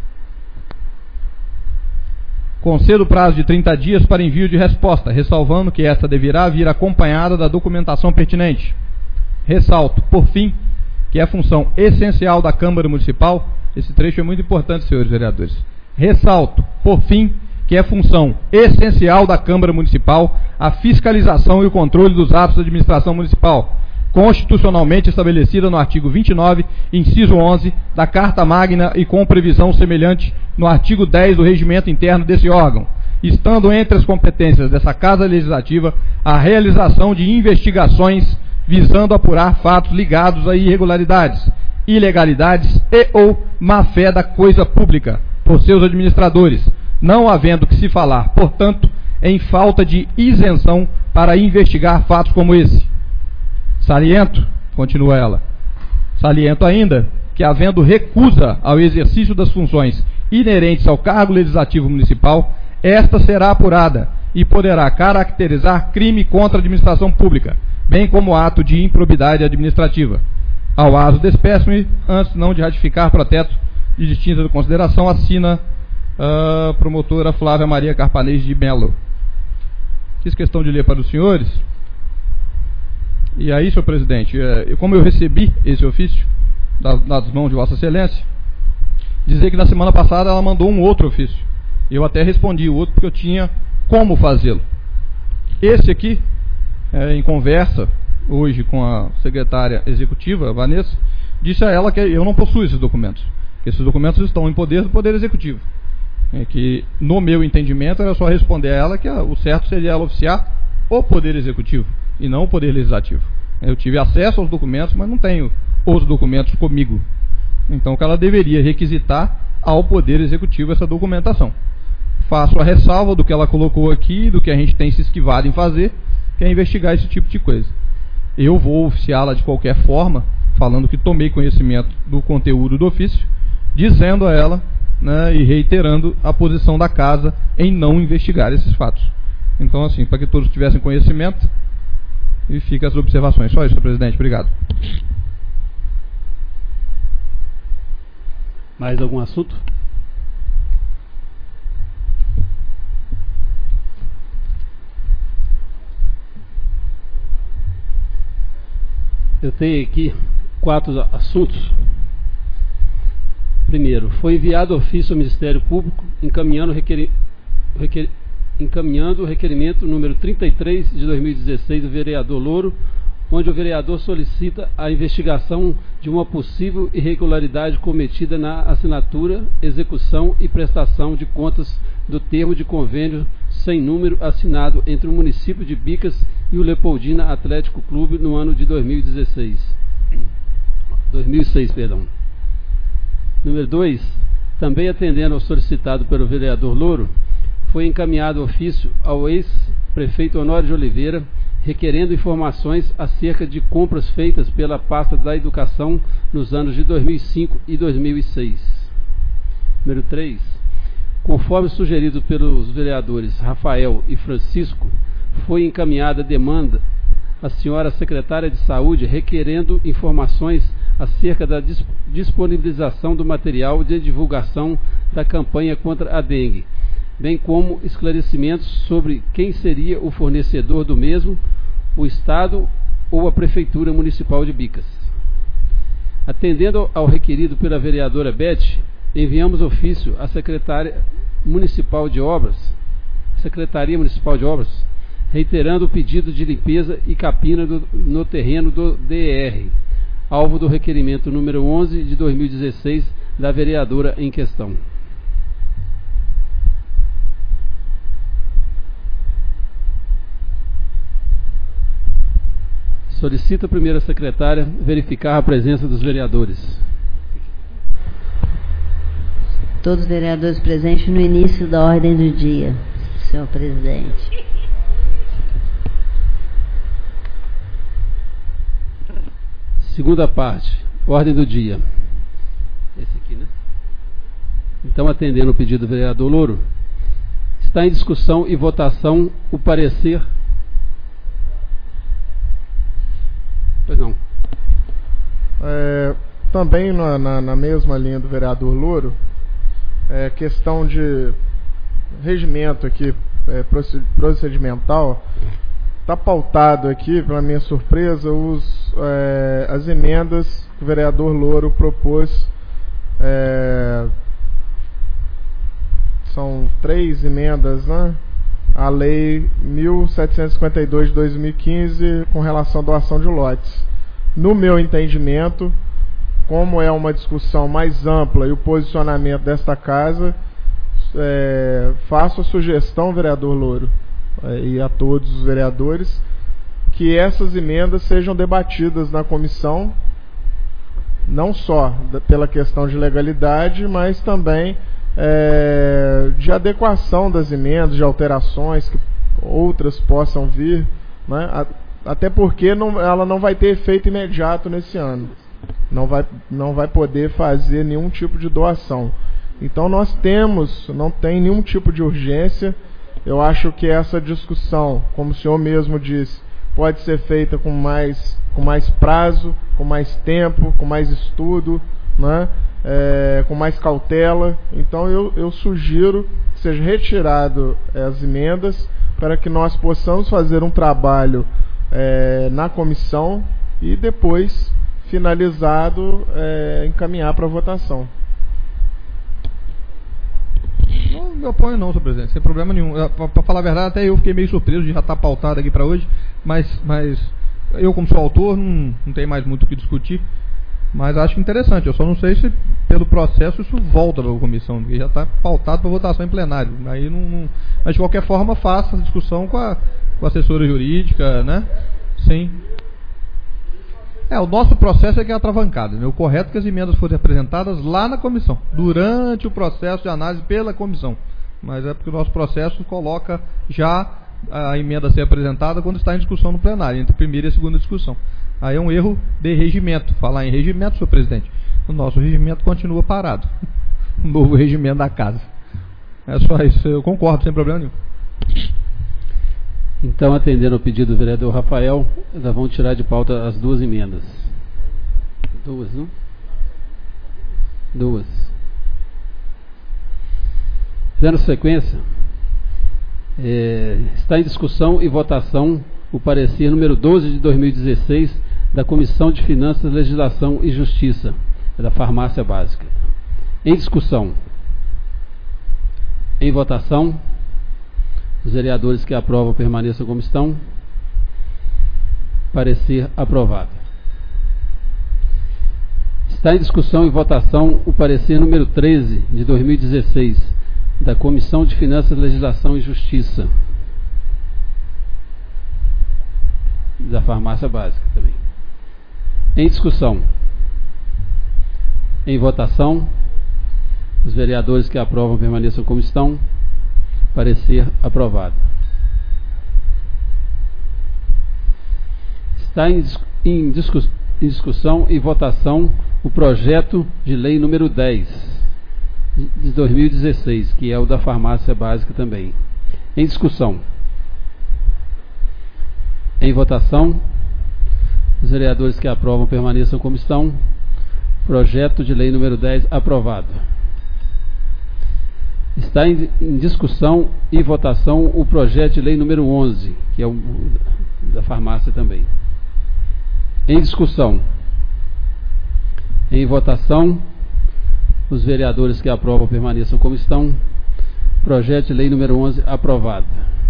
Concedo prazo de trinta dias para envio de resposta, ressalvando que esta deverá vir acompanhada da documentação pertinente. Ressalto, por fim, que é função essencial da Câmara Municipal, esse trecho é muito importante, senhores vereadores. Ressalto, por fim, que é função essencial da Câmara Municipal a fiscalização e o controle dos atos da administração municipal, constitucionalmente estabelecida no artigo vinte e nove, inciso onze, da Carta Magna e com previsão semelhante no artigo dez do regimento interno desse órgão, estando entre as competências dessa Casa Legislativa a realização de investigações visando apurar fatos ligados a irregularidades, ilegalidades e ou má-fé da coisa pública por seus administradores, não havendo que se falar, portanto, em falta de isenção para investigar fatos como esse. Saliento, continua ela, saliento ainda que, havendo recusa ao exercício das funções inerentes ao cargo legislativo municipal, esta será apurada e poderá caracterizar crime contra a administração pública, bem como ato de improbidade administrativa. Ao aso despécie-me, antes não de ratificar protesto de distinta consideração, assina a promotora Flávia Maria Carpanês de Melo. Fiz questão de ler para os senhores. E aí, senhor presidente, é, como eu recebi esse ofício das, das mãos de Vossa Excelência, dizer que na semana passada ela mandou um outro ofício. Eu até respondi o outro porque eu tinha como fazê-lo. Esse aqui, é, em conversa hoje com a secretária executiva, Vanessa, disse a ela que eu não possuo esses documentos. Que esses documentos estão em poder do Poder Executivo. É que, no meu entendimento, era só responder a ela que a, o certo seria ela oficiar o Poder Executivo e não o Poder Legislativo. Eu tive acesso aos documentos, mas não tenho os documentos comigo. Então, que ela deveria requisitar ao Poder Executivo essa documentação. Faço a ressalva do que ela colocou aqui, do que a gente tem se esquivado em fazer, que é investigar esse tipo de coisa. Eu vou oficiá-la de qualquer forma, falando que tomei conhecimento do conteúdo do ofício, dizendo a ela, né, e reiterando a posição da Casa em não investigar esses fatos. Então, assim, para que todos tivessem conhecimento, e fica as observações. Só isso, senhor presidente. Obrigado. Mais algum assunto? Eu tenho aqui quatro assuntos. Primeiro, foi enviado ofício ao Ministério Público encaminhando, requer... Requer... encaminhando o requerimento número trinta e três de dois mil e dezesseis do vereador Louro, onde o vereador solicita a investigação de uma possível irregularidade cometida na assinatura, execução e prestação de contas do termo de convênio sem número assinado entre o município de Bicas e o Leopoldina Atlético Clube no ano de dois mil e dezesseis. dois mil e seis, perdão. Número dois, também atendendo ao solicitado pelo vereador Louro, foi encaminhado ofício ao ex-prefeito Honório de Oliveira, requerendo informações acerca de compras feitas pela pasta da Educação nos anos de dois mil e cinco e dois mil e seis. Número três, conforme sugerido pelos vereadores Rafael e Francisco, foi encaminhada demanda à senhora secretária de Saúde requerendo informações acerca da disponibilização do material de divulgação da campanha contra a dengue, bem como esclarecimentos sobre quem seria o fornecedor do mesmo, o Estado ou a Prefeitura Municipal de Bicas. Atendendo ao requerido pela vereadora Beth, enviamos ofício à Secretaria Municipal de Obras, Secretaria Municipal de Obras, reiterando o pedido de limpeza e capina do, no terreno do D R, alvo do requerimento número onze de dois mil e dezesseis da vereadora em questão. Solicita a primeira secretária verificar a presença dos vereadores. Todos os vereadores presentes no início da ordem do dia, senhor presidente. Segunda parte, ordem do dia. Esse aqui, né? Então, atendendo o pedido do vereador Louro, está em discussão e votação o parecer. Pois não. É, também na, na, na mesma linha do vereador Louro, é, questão de regimento aqui, é, procedimental, está pautado aqui, para minha surpresa, os, é, as emendas que o vereador Louro propôs. É, são três emendas, né? A lei mil setecentos e cinquenta e dois de dois mil e quinze com relação à doação de lotes. No meu entendimento, como é uma discussão mais ampla e o posicionamento desta casa, é, faço a sugestão, vereador Louro, é, e a todos os vereadores, que essas emendas sejam debatidas na comissão, não só pela questão de legalidade, mas também é, de adequação das emendas, de alterações que outras possam vir, né? Até porque não, ela não vai ter efeito imediato nesse ano. Não vai, não vai poder fazer nenhum tipo de doação. Então nós temos, não tem nenhum tipo de urgência. Eu acho que essa discussão, como o senhor mesmo disse, pode ser feita com mais, com mais prazo, com mais tempo, com mais estudo, né? É, com mais cautela. Então eu, eu sugiro que seja retirado as emendas para que nós possamos fazer um trabalho é, na comissão e depois, finalizado, é, encaminhar para votação. Não me oponho não, senhor presidente, sem problema nenhum. Para falar a verdade, até eu fiquei meio surpreso de já estar pautado aqui para hoje, mas, mas eu, como sou autor, não, não tenho mais muito o que discutir. Mas acho interessante, eu só não sei se pelo processo isso volta para a comissão, porque já está pautado para votação em plenário. Aí não, não, mas de qualquer forma faça a discussão com a, com a assessora jurídica, né? Sim. É, o nosso processo é que é atravancado, né? O correto é que as emendas fossem apresentadas lá na comissão, durante o processo de análise pela comissão. Mas é porque o nosso processo coloca já a emenda a ser apresentada quando está em discussão no plenário, entre a primeira e a segunda discussão. Aí é um erro de regimento. Falar em regimento, senhor presidente, o nosso regimento continua parado. O novo regimento da casa. É só isso, eu concordo, sem problema nenhum. Então, atendendo ao pedido do vereador Rafael, nós vamos tirar de pauta as duas emendas. Duas, não? Duas. Dando sequência, é, está em discussão e votação o parecer número doze de dois mil e dezesseis da Comissão de Finanças, Legislação e Justiça, da Farmácia Básica. Em discussão. Em votação. Os vereadores que aprovam permaneçam como estão. Parecer aprovado. Está em discussão e votação o parecer número treze de dois mil e dezesseis da Comissão de Finanças, Legislação e Justiça, da Farmácia Básica também. Em discussão. Em votação. Os vereadores que aprovam permaneçam como estão. Parecer aprovado. Está em, em, discuss, em discussão e votação o projeto de lei número dez de dois mil e dezesseis, que é o da Farmácia Básica também. Em discussão. Em votação. Os vereadores que aprovam permaneçam como estão. Projeto de lei número dez aprovado. Está em, em discussão e votação o projeto de lei número onze, que é o da farmácia também. Em discussão. Em votação. Os vereadores que aprovam permaneçam como estão. Projeto de lei número onze aprovado.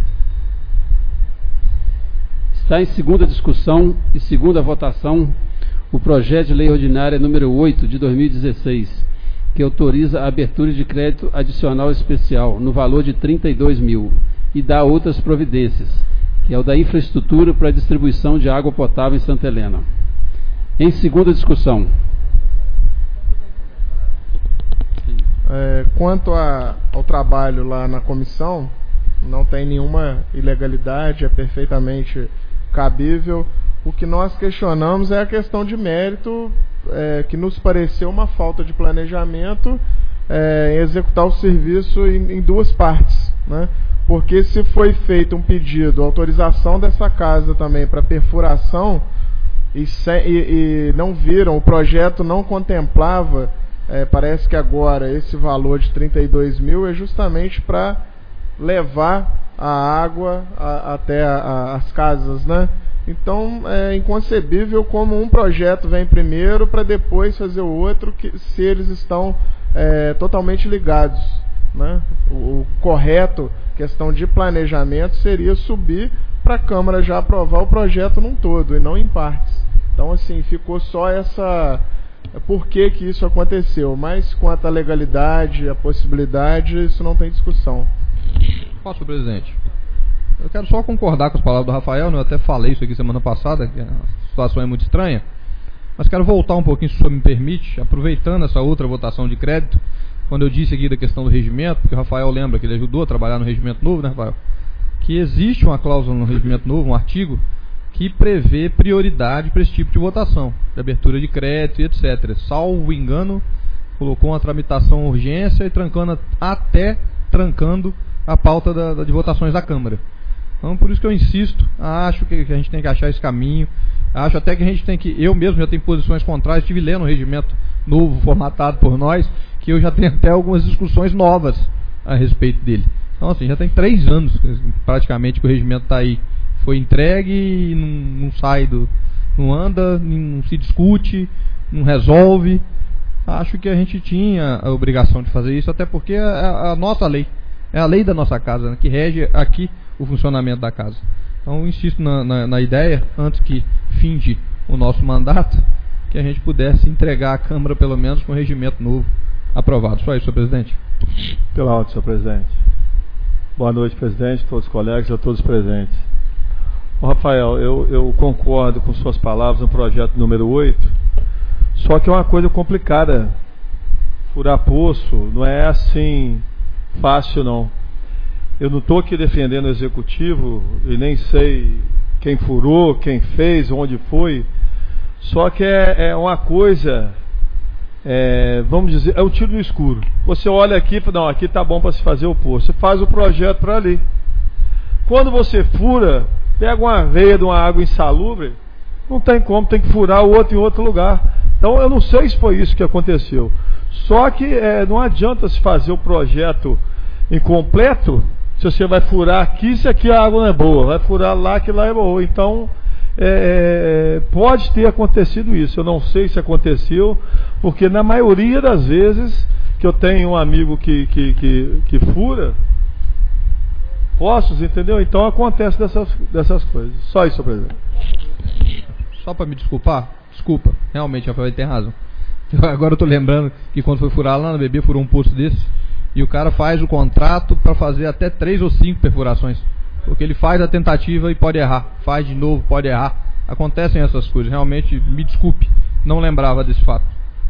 Está em segunda discussão e segunda votação o projeto de lei ordinária número oito de dois mil e dezesseis, que autoriza a abertura de crédito adicional especial no valor de trinta e dois mil e dá outras providências, que é o da infraestrutura para a distribuição de água potável em Santa Helena. Em segunda discussão. É, quanto a, ao trabalho lá na comissão, não tem nenhuma ilegalidade, é perfeitamente cabível. O que nós questionamos é a questão de mérito, é, que nos pareceu uma falta de planejamento é, em executar o serviço em, em duas partes, né? Porque se foi feito um pedido, autorização dessa casa também para perfuração, e, se, e, e não viram, o projeto não contemplava, é, parece que agora esse valor de trinta e dois mil é justamente para levar a água a, até a, a, as casas, né? Então é inconcebível como um projeto vem primeiro para depois fazer o outro, que, se eles estão é, totalmente ligados, né? O, o correto, questão de planejamento, seria subir para a Câmara já aprovar o projeto num todo e não em partes. Então assim, ficou só essa... Por que que isso aconteceu? Mas quanto à legalidade, a possibilidade, isso não tem discussão. Posso, presidente? Eu quero só concordar com as palavras do Rafael, né? Eu até falei isso aqui semana passada, que a situação é muito estranha, mas quero voltar um pouquinho, se o senhor me permite, aproveitando essa outra votação de crédito, quando eu disse aqui da questão do regimento, porque o Rafael lembra que ele ajudou a trabalhar no regimento novo, né, Rafael? Que existe uma cláusula no regimento novo, um artigo, que prevê prioridade para esse tipo de votação, de abertura de crédito e etcétera. Salvo engano, colocou uma tramitação urgência e trancando até trancando a pauta da, da, de votações da Câmara. Então, por isso que eu insisto, acho que, que a gente tem que achar esse caminho, acho até que a gente tem que, eu mesmo já tenho posições contrárias, estive lendo um regimento novo, formatado por nós, que eu já tenho até algumas discussões novas a respeito dele. Então, assim, já tem três anos, praticamente, que o regimento está aí. Foi entregue e não, não sai do... não anda, não se discute, não resolve. Acho que a gente tinha a obrigação de fazer isso, até porque é a, a nossa lei, é a lei da nossa casa, né, que rege aqui o funcionamento da casa. Então eu insisto na, na, na ideia, antes que finde o nosso mandato, que a gente pudesse entregar à Câmara pelo menos com um regimento novo aprovado. Só isso, senhor presidente. Pela ordem, senhor presidente. Boa noite, presidente, todos os colegas e a todos os presentes. Ô, Rafael, eu, eu concordo com suas palavras no projeto número oito, só que é uma coisa complicada. Furar poço não é assim fácil, não. Eu não estou aqui defendendo o executivo e nem sei quem furou, quem fez, onde foi. Só que é, é uma coisa, é, vamos dizer, é um tiro no escuro. Você olha aqui e fala, não, aqui está bom para se fazer o poço. Você faz o projeto para ali. Quando você fura, pega uma veia de uma água insalubre, não tem como, tem que furar o outro em outro lugar. Então eu não sei se foi isso que aconteceu. Só que é, não adianta se fazer o projeto incompleto, se você vai furar aqui, se aqui a água não é boa, vai furar lá, que lá é boa. Então, é, pode ter acontecido isso. Eu não sei se aconteceu, porque na maioria das vezes que eu tenho um amigo que, que, que, que fura poços, entendeu? Então acontece dessas, dessas coisas. Só isso, senhor presidente. Só para me desculpar, desculpa, realmente, Rafael tem razão. Eu, agora eu estou lembrando que quando foi furar lá na B B, furou um poço desse. E o cara faz o contrato para fazer até três ou cinco perfurações. Porque ele faz a tentativa e pode errar. Faz de novo, pode errar. Acontecem essas coisas. Realmente, me desculpe, não lembrava desse fato.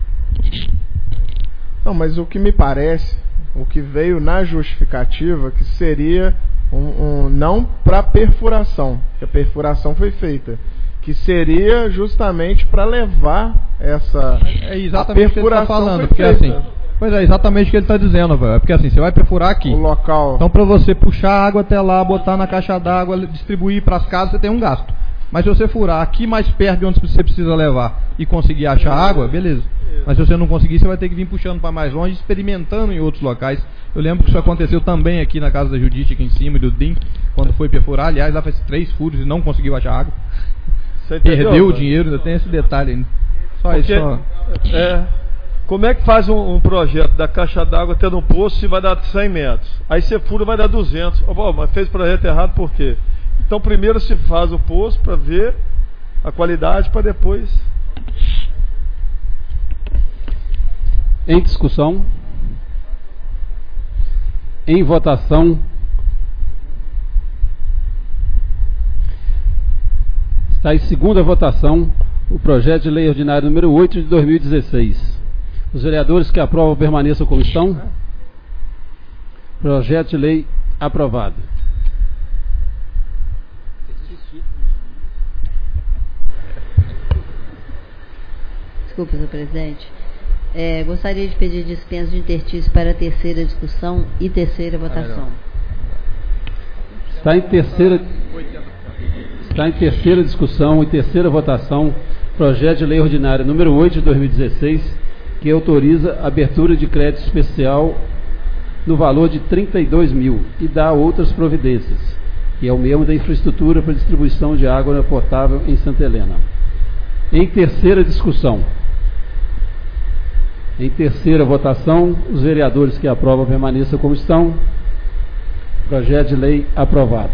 Não, mas o que me parece, o que veio na justificativa, que seria um, um não para perfuração, que a perfuração foi feita, que seria justamente para levar essa é exatamente o que ele está falando, porque feita. assim, pois é, exatamente o que ele está dizendo, velho. É porque assim, você vai perfurar aqui. O local. Então, para você puxar a água até lá, botar na caixa d'água, distribuir para as casas, você tem um gasto. Mas se você furar aqui mais perto de onde você precisa levar e conseguir achar água, beleza. Mas se você não conseguir, você vai ter que vir puxando para mais longe, experimentando em outros locais. Eu lembro que isso aconteceu também aqui na casa da Judite, aqui em cima, e do Dim, quando foi perfurar. Aliás, lá fez três furos e não conseguiu achar água. Perdeu o dinheiro, ainda tem esse detalhe ainda. Só Porque, isso. Só... É, como é que faz um, um projeto da caixa d'água tendo um poço se vai dar cem metros? Aí você fura, vai dar duzentos. Oh, mas fez o projeto errado por quê? Então primeiro se faz o poço para ver a qualidade, para depois... Em discussão. Em votação. Está em segunda votação o projeto de lei ordinário número oito de dois mil e dezesseis. Os vereadores que aprovam permaneçam como estão. Projeto de lei aprovado. Desculpa, senhor presidente. É, gostaria de pedir dispensa de interstício para a terceira discussão e terceira votação. Está em terceira, está em terceira discussão e terceira votação projeto de lei ordinária número oito de dois mil e dezesseis, que autoriza a abertura de crédito especial no valor de trinta e dois mil e dá outras providências, que é o mesmo da infraestrutura para distribuição de água potável em Santa Helena. Em terceira discussão. Em terceira votação, os vereadores que aprovam permaneçam como estão. Projeto de lei aprovado.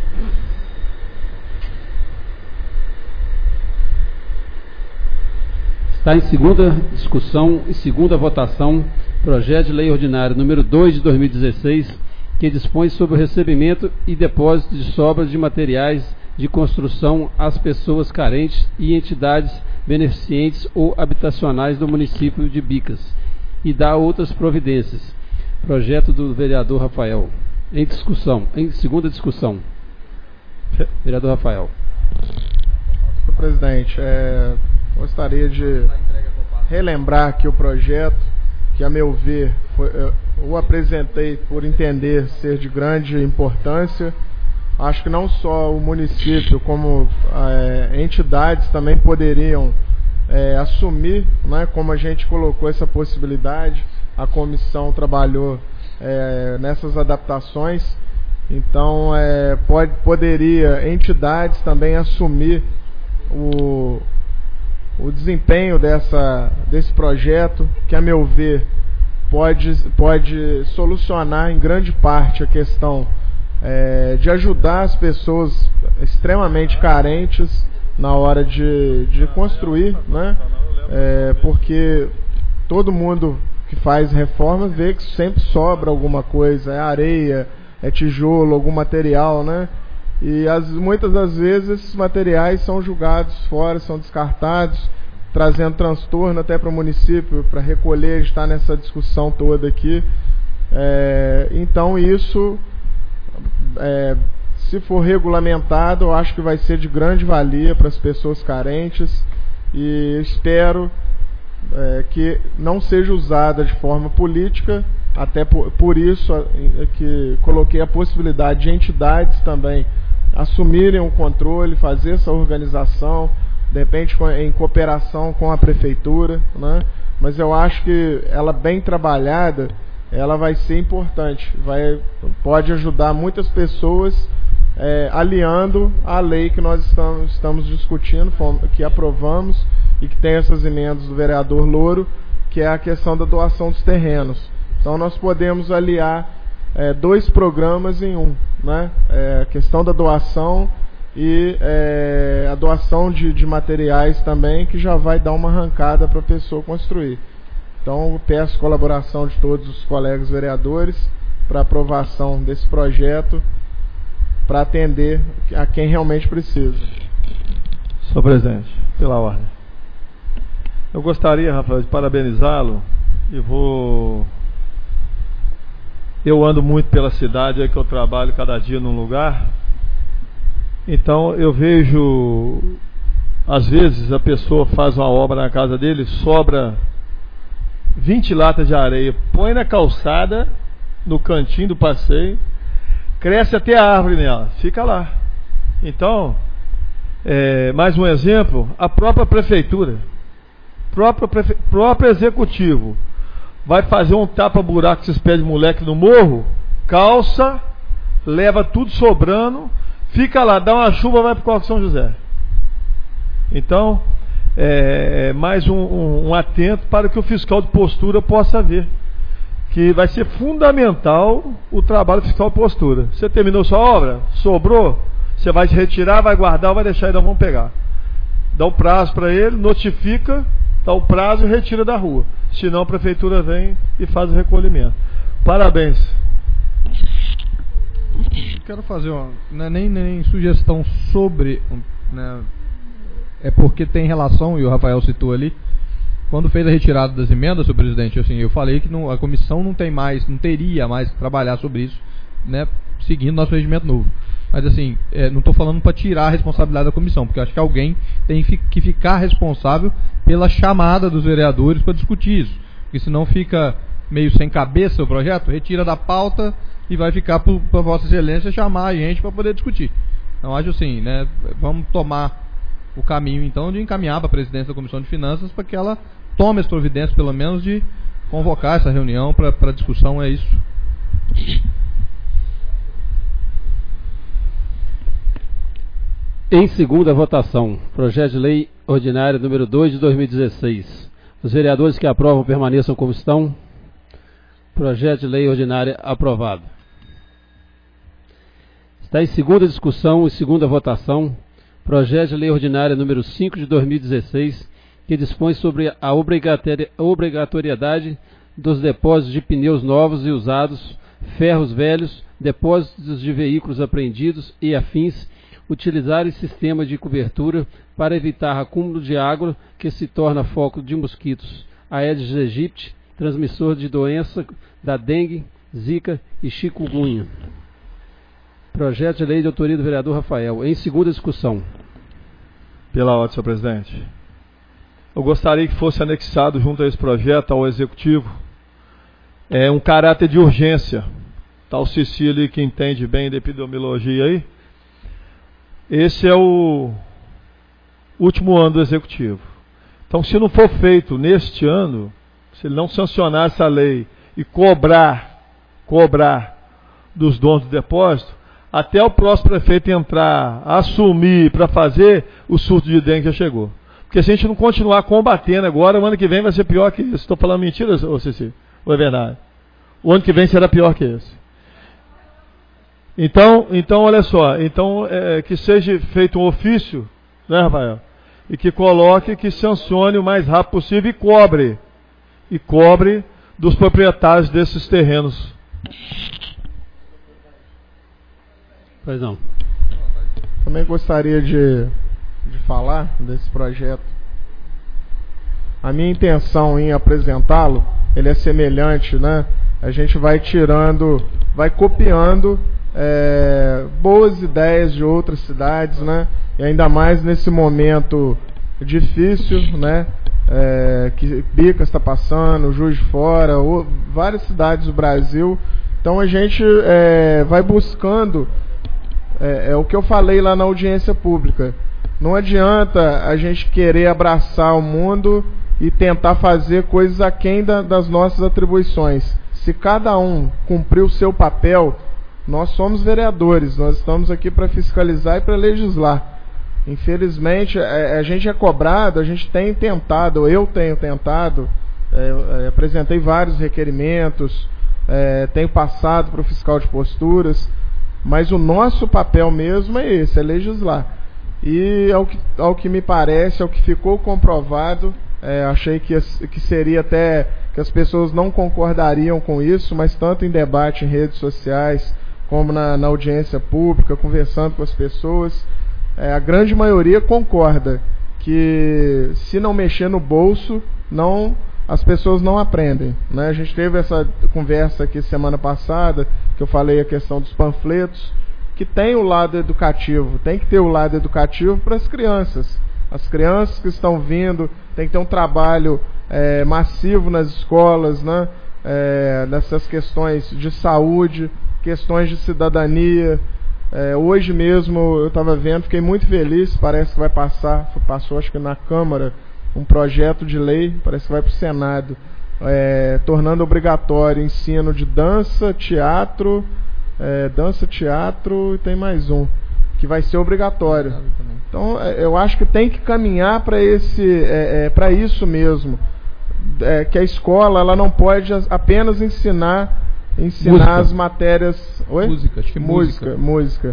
Está em segunda discussão e segunda votação, projeto de lei ordinário número dois de dois mil e dezesseis, que dispõe sobre o recebimento e depósito de sobras de materiais de construção às pessoas carentes e entidades beneficentes ou habitacionais do município de Bicas e dá outras providências. Projeto do vereador Rafael. Em discussão, em segunda discussão. Vereador Rafael. Senhor presidente, é, gostaria de relembrar aqui o projeto, que a meu ver, foi, eu o apresentei por entender ser de grande importância. Acho que não só o município, como é, entidades também poderiam é, assumir, né, como a gente colocou essa possibilidade, a comissão trabalhou é, nessas adaptações, então é, pode, poderia entidades também assumir o, o desempenho dessa, desse projeto, que a meu ver pode, pode solucionar em grande parte a questão É, de ajudar as pessoas extremamente carentes na hora de, de construir, né? É, porque todo mundo que faz reforma vê que sempre sobra alguma coisa, é areia, é tijolo, algum material, né? E as, muitas das vezes esses materiais são jogados fora, são descartados, trazendo transtorno até para o município, para recolher, estar nessa discussão toda aqui. É, então isso... É, se for regulamentado, eu acho que vai ser de grande valia para as pessoas carentes e espero é, que não seja usada de forma política, até por, por isso é, que coloquei a possibilidade de entidades também assumirem o controle, fazer essa organização, de repente em cooperação com a prefeitura, né? Mas eu acho que ela bem trabalhada, ela vai ser importante, vai, pode ajudar muitas pessoas é, aliando a lei que nós estamos, estamos discutindo, que aprovamos e que tem essas emendas do vereador Louro, que é a questão da doação dos terrenos. Então nós podemos aliar é, dois programas em um, né? É, a questão da doação e é, a doação de, de materiais também, que já vai dar uma arrancada para a pessoa construir. Então, eu peço colaboração de todos os colegas vereadores para aprovação desse projeto, para atender a quem realmente precisa. Senhor presidente, pela ordem. Eu gostaria, Rafael, de parabenizá-lo e vou... Eu ando muito pela cidade, é que eu trabalho cada dia num lugar. Então, eu vejo... Às vezes, a pessoa faz uma obra na casa dele, sobra vinte latas de areia, põe na calçada, no cantinho do passeio, cresce até a árvore nela, fica lá. Então, é, mais um exemplo, a própria prefeitura, próprio, prefe... próprio executivo, vai fazer um tapa-buraco que esses pés de moleque no morro, calça, leva tudo sobrando, fica lá, dá uma chuva, vai para o Córrego São José. Então, é, mais um, um, um atento para que o fiscal de postura possa ver, que vai ser fundamental o trabalho fiscal de postura. Você terminou sua obra? Sobrou? Você vai se retirar, vai guardar ou vai deixar e nós vamos pegar. Dá um prazo para ele, notifica, dá o prazo e retira da rua. Senão a prefeitura vem e faz o recolhimento. Parabéns. Quero fazer uma, não é nem, nem sugestão sobre, né, é porque tem relação, e o Rafael citou ali, quando fez a retirada das emendas, senhor presidente, assim, eu falei que não, a comissão não tem mais, não teria mais que trabalhar sobre isso, né, seguindo nosso regimento novo. Mas assim, é, não estou falando para tirar a responsabilidade da comissão, porque eu acho que alguém tem que ficar responsável pela chamada dos vereadores para discutir isso. Porque senão fica meio sem cabeça o projeto, retira da pauta e vai ficar para Vossa Excelência chamar a gente para poder discutir. Então acho assim, né, vamos tomar o caminho então de encaminhar para a presidência da Comissão de Finanças para que ela tome as providências, pelo menos, de convocar essa reunião para discussão, é isso. Em segunda votação, projeto de lei ordinária número dois de dois mil e dezesseis. Os vereadores que aprovam permaneçam como estão. Projeto de lei ordinária aprovado. Está em segunda discussão e segunda votação, projeto de lei ordinária número cinco de dois mil e dezesseis, que dispõe sobre a obrigatoriedade dos depósitos de pneus novos e usados, ferros velhos, depósitos de veículos apreendidos e afins, utilizarem sistema de cobertura para evitar acúmulo de água que se torna foco de mosquitos Aedes aegypti, transmissor de doença da dengue, zika e chikungunya. Projeto de lei de autoria do vereador Rafael. Em segunda discussão. Pela ordem, senhor presidente. Eu gostaria que fosse anexado junto a esse projeto ao executivo é um caráter de urgência. Está o Cecílio, que entende bem de epidemiologia aí. Esse é o último ano do executivo. Então, se não for feito neste ano, se ele não sancionar essa lei e cobrar, cobrar dos donos do depósito, até o próximo prefeito entrar, assumir para fazer, o surto de dengue já chegou. Porque se a gente não continuar combatendo agora, o ano que vem vai ser pior que isso. Estou falando mentira, ô Cecílio? Ou é verdade? O ano que vem será pior que esse. Então, então olha só, então é, que seja feito um ofício, né, Rafael? E que coloque, que sancione o mais rápido possível e cobre, e cobre dos proprietários desses terrenos. Pois não. Também gostaria de, de falar desse projeto. A minha intenção em apresentá-lo, ele é semelhante, né? A gente vai tirando, vai copiando É, boas ideias de outras cidades, né? E ainda mais nesse momento difícil, né? É, que Bica está passando, Juiz de Fora, ou, várias cidades do Brasil. Então a gente é, vai buscando, é, é o que eu falei lá na audiência pública. Não adianta a gente querer abraçar o mundo e tentar fazer coisas aquém da, das nossas atribuições. Se cada um cumprir o seu papel, nós somos vereadores, nós estamos aqui para fiscalizar e para legislar. Infelizmente, a, a gente é cobrado, a gente tem tentado, eu tenho tentado, é, é, apresentei vários requerimentos, é, tenho passado para o fiscal de posturas, mas o nosso papel mesmo é esse, é legislar. E ao que, ao que me parece, ao que ficou comprovado, é, achei que, que seria até que as pessoas não concordariam com isso, mas tanto em debate em redes sociais, como na, na audiência pública, conversando com as pessoas, é, a grande maioria concorda que se não mexer no bolso, não, as pessoas não aprendem, né? A gente teve essa conversa aqui semana passada, que eu falei a questão dos panfletos, que tem o lado educativo, tem que ter o lado educativo para as crianças. As crianças que estão vindo, tem que ter um trabalho é, massivo nas escolas, né? É, nessas questões de saúde, questões de cidadania. É, hoje mesmo eu estava vendo, fiquei muito feliz, parece que vai passar, passou acho que na Câmara, um projeto de lei, parece que vai para o Senado, é, tornando obrigatório o ensino de dança, teatro, é, dança, teatro e tem mais um, que vai ser obrigatório. Então eu acho que tem que caminhar para esse, é, é, para isso mesmo, é, que a escola ela não pode apenas ensinar ensinar música. As matérias. Oi? Música, acho que música. Música. música.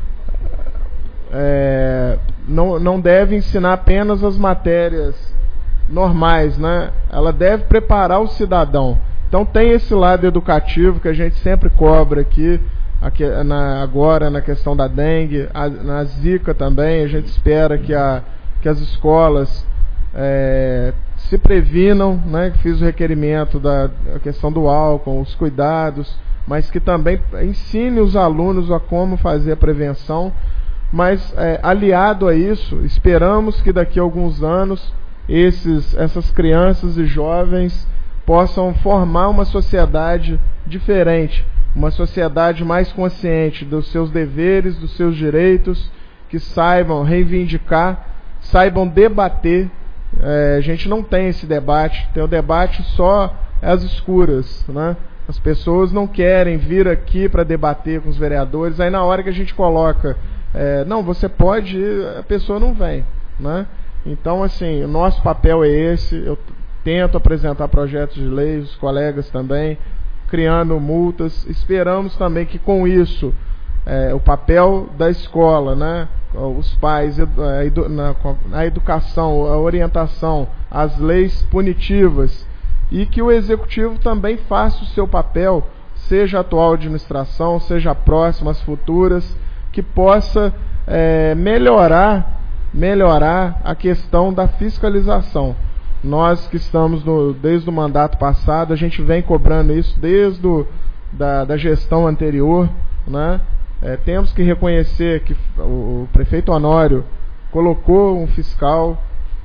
É, não, não deve ensinar apenas as matérias normais, né? Ela deve preparar o cidadão. Então tem esse lado educativo que a gente sempre cobra aqui, aqui na, agora na questão da dengue, a, na zika também. A gente espera que, a, que as escolas é, se previnam, né, que fiz o requerimento da a questão do álcool, os cuidados, mas que também ensine os alunos a como fazer a prevenção. Mas, é, aliado a isso, esperamos que daqui a alguns anos esses, essas crianças e jovens possam formar uma sociedade diferente, uma sociedade mais consciente dos seus deveres, dos seus direitos, que saibam reivindicar, saibam debater. É, a gente não tem esse debate, tem o debate só às escuras, né? As pessoas não querem vir aqui para debater com os vereadores, aí na hora que a gente coloca, é, não, você pode ir, a pessoa não vem, né? Então, assim, o nosso papel é esse. Eu tento apresentar projetos de lei, os colegas também, criando multas. Esperamos também que com isso, é, o papel da escola, né, os pais, a, edu, na, a educação, a orientação, as leis punitivas, e que o executivo também faça o seu papel, seja a atual administração, seja a próxima, as futuras, que possa é, melhorar melhorar a questão da fiscalização. Nós que estamos no, desde o mandato passado, a gente vem cobrando isso desde o, da, da gestão anterior, né? É, temos que reconhecer que o, o prefeito Honório colocou um fiscal,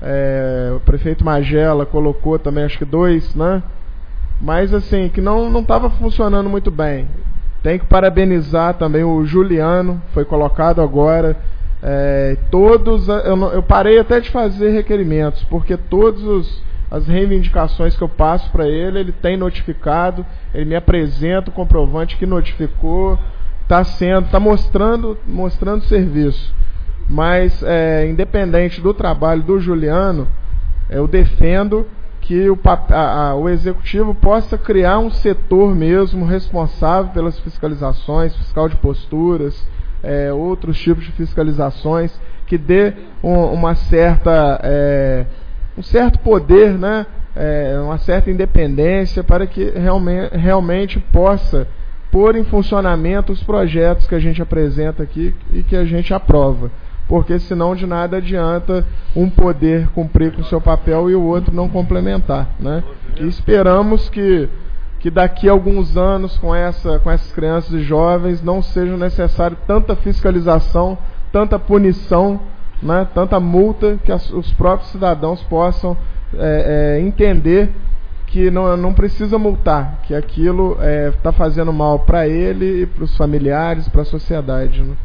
é, o prefeito Magela colocou também, acho que dois, né? Mas assim, que não estava funcionando muito bem. Tem que parabenizar também o Juliano, foi colocado agora. É, todos, eu, não, eu parei até de fazer requerimentos, porque todas os, as reivindicações que eu passo para ele, ele tem notificado, ele me apresenta o comprovante que notificou, está sendo, está mostrando, mostrando serviço. Mas, é, independente do trabalho do Juliano, eu defendo que o, a, a, o executivo possa criar um setor mesmo responsável pelas fiscalizações, fiscal de posturas, É, outros tipos de fiscalizações, que dê um, uma certa, é, um certo poder, né, é, uma certa independência, para que realmente, realmente possa pôr em funcionamento os projetos que a gente apresenta aqui e que a gente aprova. Porque senão de nada adianta um poder cumprir com o seu papel e o outro não complementar, né? E esperamos que que daqui a alguns anos, com, essa, com essas crianças e jovens, não seja necessário tanta fiscalização, tanta punição, né, tanta multa, que as, os próprios cidadãos possam é, é, entender que não, não precisa multar, que aquilo está é, fazendo mal para ele e para os familiares, para a sociedade. Né?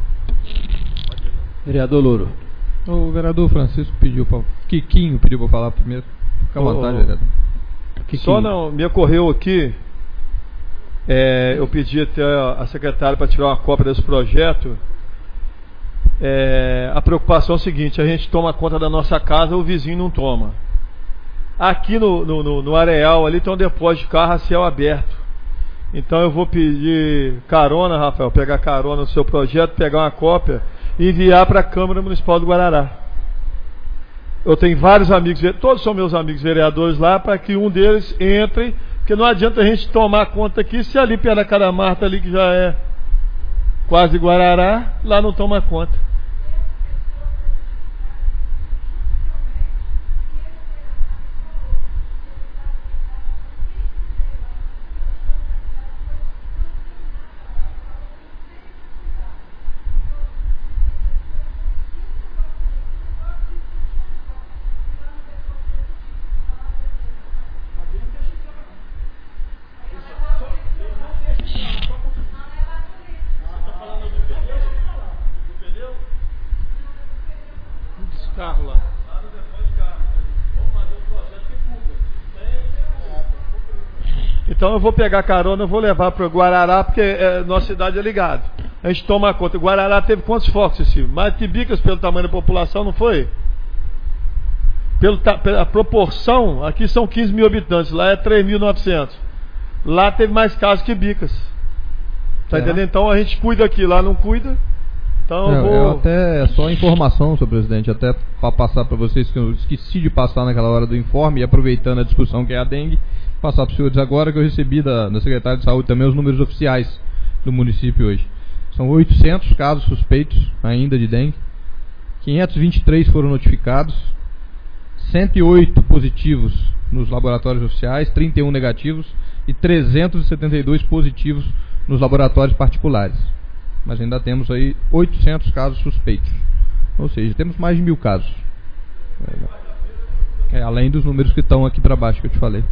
Vereador Louro. O vereador Francisco pediu para... Quiquinho pediu para falar primeiro. Fica à vontade, vereador. Quiquinho. Só não me ocorreu aqui... É, eu pedi até a secretária para tirar uma cópia desse projeto. É, a preocupação é a seguinte: a gente toma conta da nossa casa, o vizinho não toma. Aqui no, no, no areal ali tem um depósito de carro a céu aberto. Então eu vou pedir carona, Rafael, pegar carona no seu projeto, pegar uma cópia e enviar para a Câmara Municipal do Guarará. Eu tenho vários amigos, todos são meus amigos vereadores lá, para que um deles entre. Porque não adianta a gente tomar conta aqui, se ali pela Cara Marta, ali que já é quase Guarará, lá não toma conta. Carro lá. Então eu vou pegar carona, eu vou levar para o Guarará, porque é, nossa cidade é ligada. A gente toma conta. O Guarará teve quantos focos, Cecílio? Mais de Bicas pelo tamanho da população, não foi? Pelo, pela proporção, aqui são quinze mil habitantes, lá é três mil e novecentos. Lá teve mais casos que Bicas. Tá é. entendendo? Então a gente cuida aqui, lá não cuida. Então é, eu vou... eu até só informação, senhor presidente, até para passar para vocês, que eu esqueci de passar naquela hora do informe, e aproveitando a discussão que é a dengue, passar para os senhores agora, que eu recebi da, da Secretaria de Saúde também os números oficiais do município hoje. São oitocentos casos suspeitos ainda de dengue, quinhentos e vinte e três foram notificados, cento e oito positivos nos laboratórios oficiais, trinta e um negativos e trezentos e setenta e dois positivos nos laboratórios particulares. Mas ainda temos aí oitocentos casos suspeitos. Ou seja, temos mais de mil casos. É, além dos números que estão aqui para baixo que eu te falei.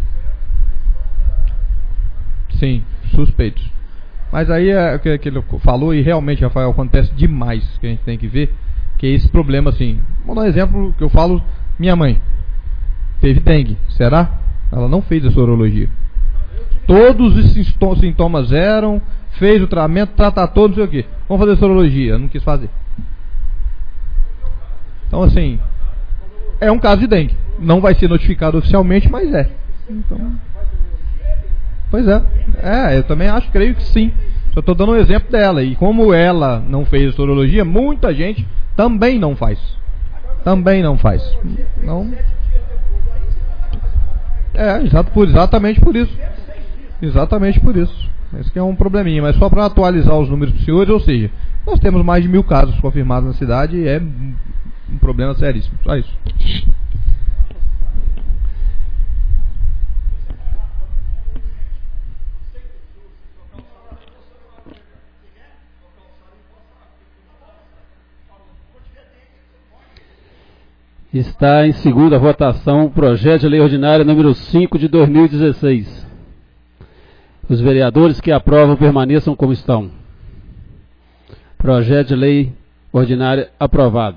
Sim, suspeitos. Mas aí é o que, que ele falou, e realmente, Rafael, acontece demais, que a gente tem que ver, que é esse problema assim. Vou dar um exemplo que eu falo, minha mãe teve dengue, será? Ela não fez a sorologia. Todos os sintomas eram, fez o tratamento, tratou, não sei o quê. Vamos fazer sorologia, não quis fazer. Então assim, é um caso de dengue. Não vai ser notificado oficialmente, mas é. Então... Pois é. É, eu também acho, creio que sim. Só estou dando um exemplo dela. E como ela não fez a sorologia, muita gente também não faz. Também não faz. Não. É, exato, por, exatamente por isso. Exatamente por isso. Esse que é um probleminha. Mas só para atualizar os números para os senhores, ou seja, nós temos mais de mil casos confirmados na cidade e é um problema seríssimo. Só isso. Está em segunda votação o projeto de lei ordinária número cinco de dois mil e dezesseis. Os vereadores que aprovam permaneçam como estão. Projeto de lei ordinária aprovado.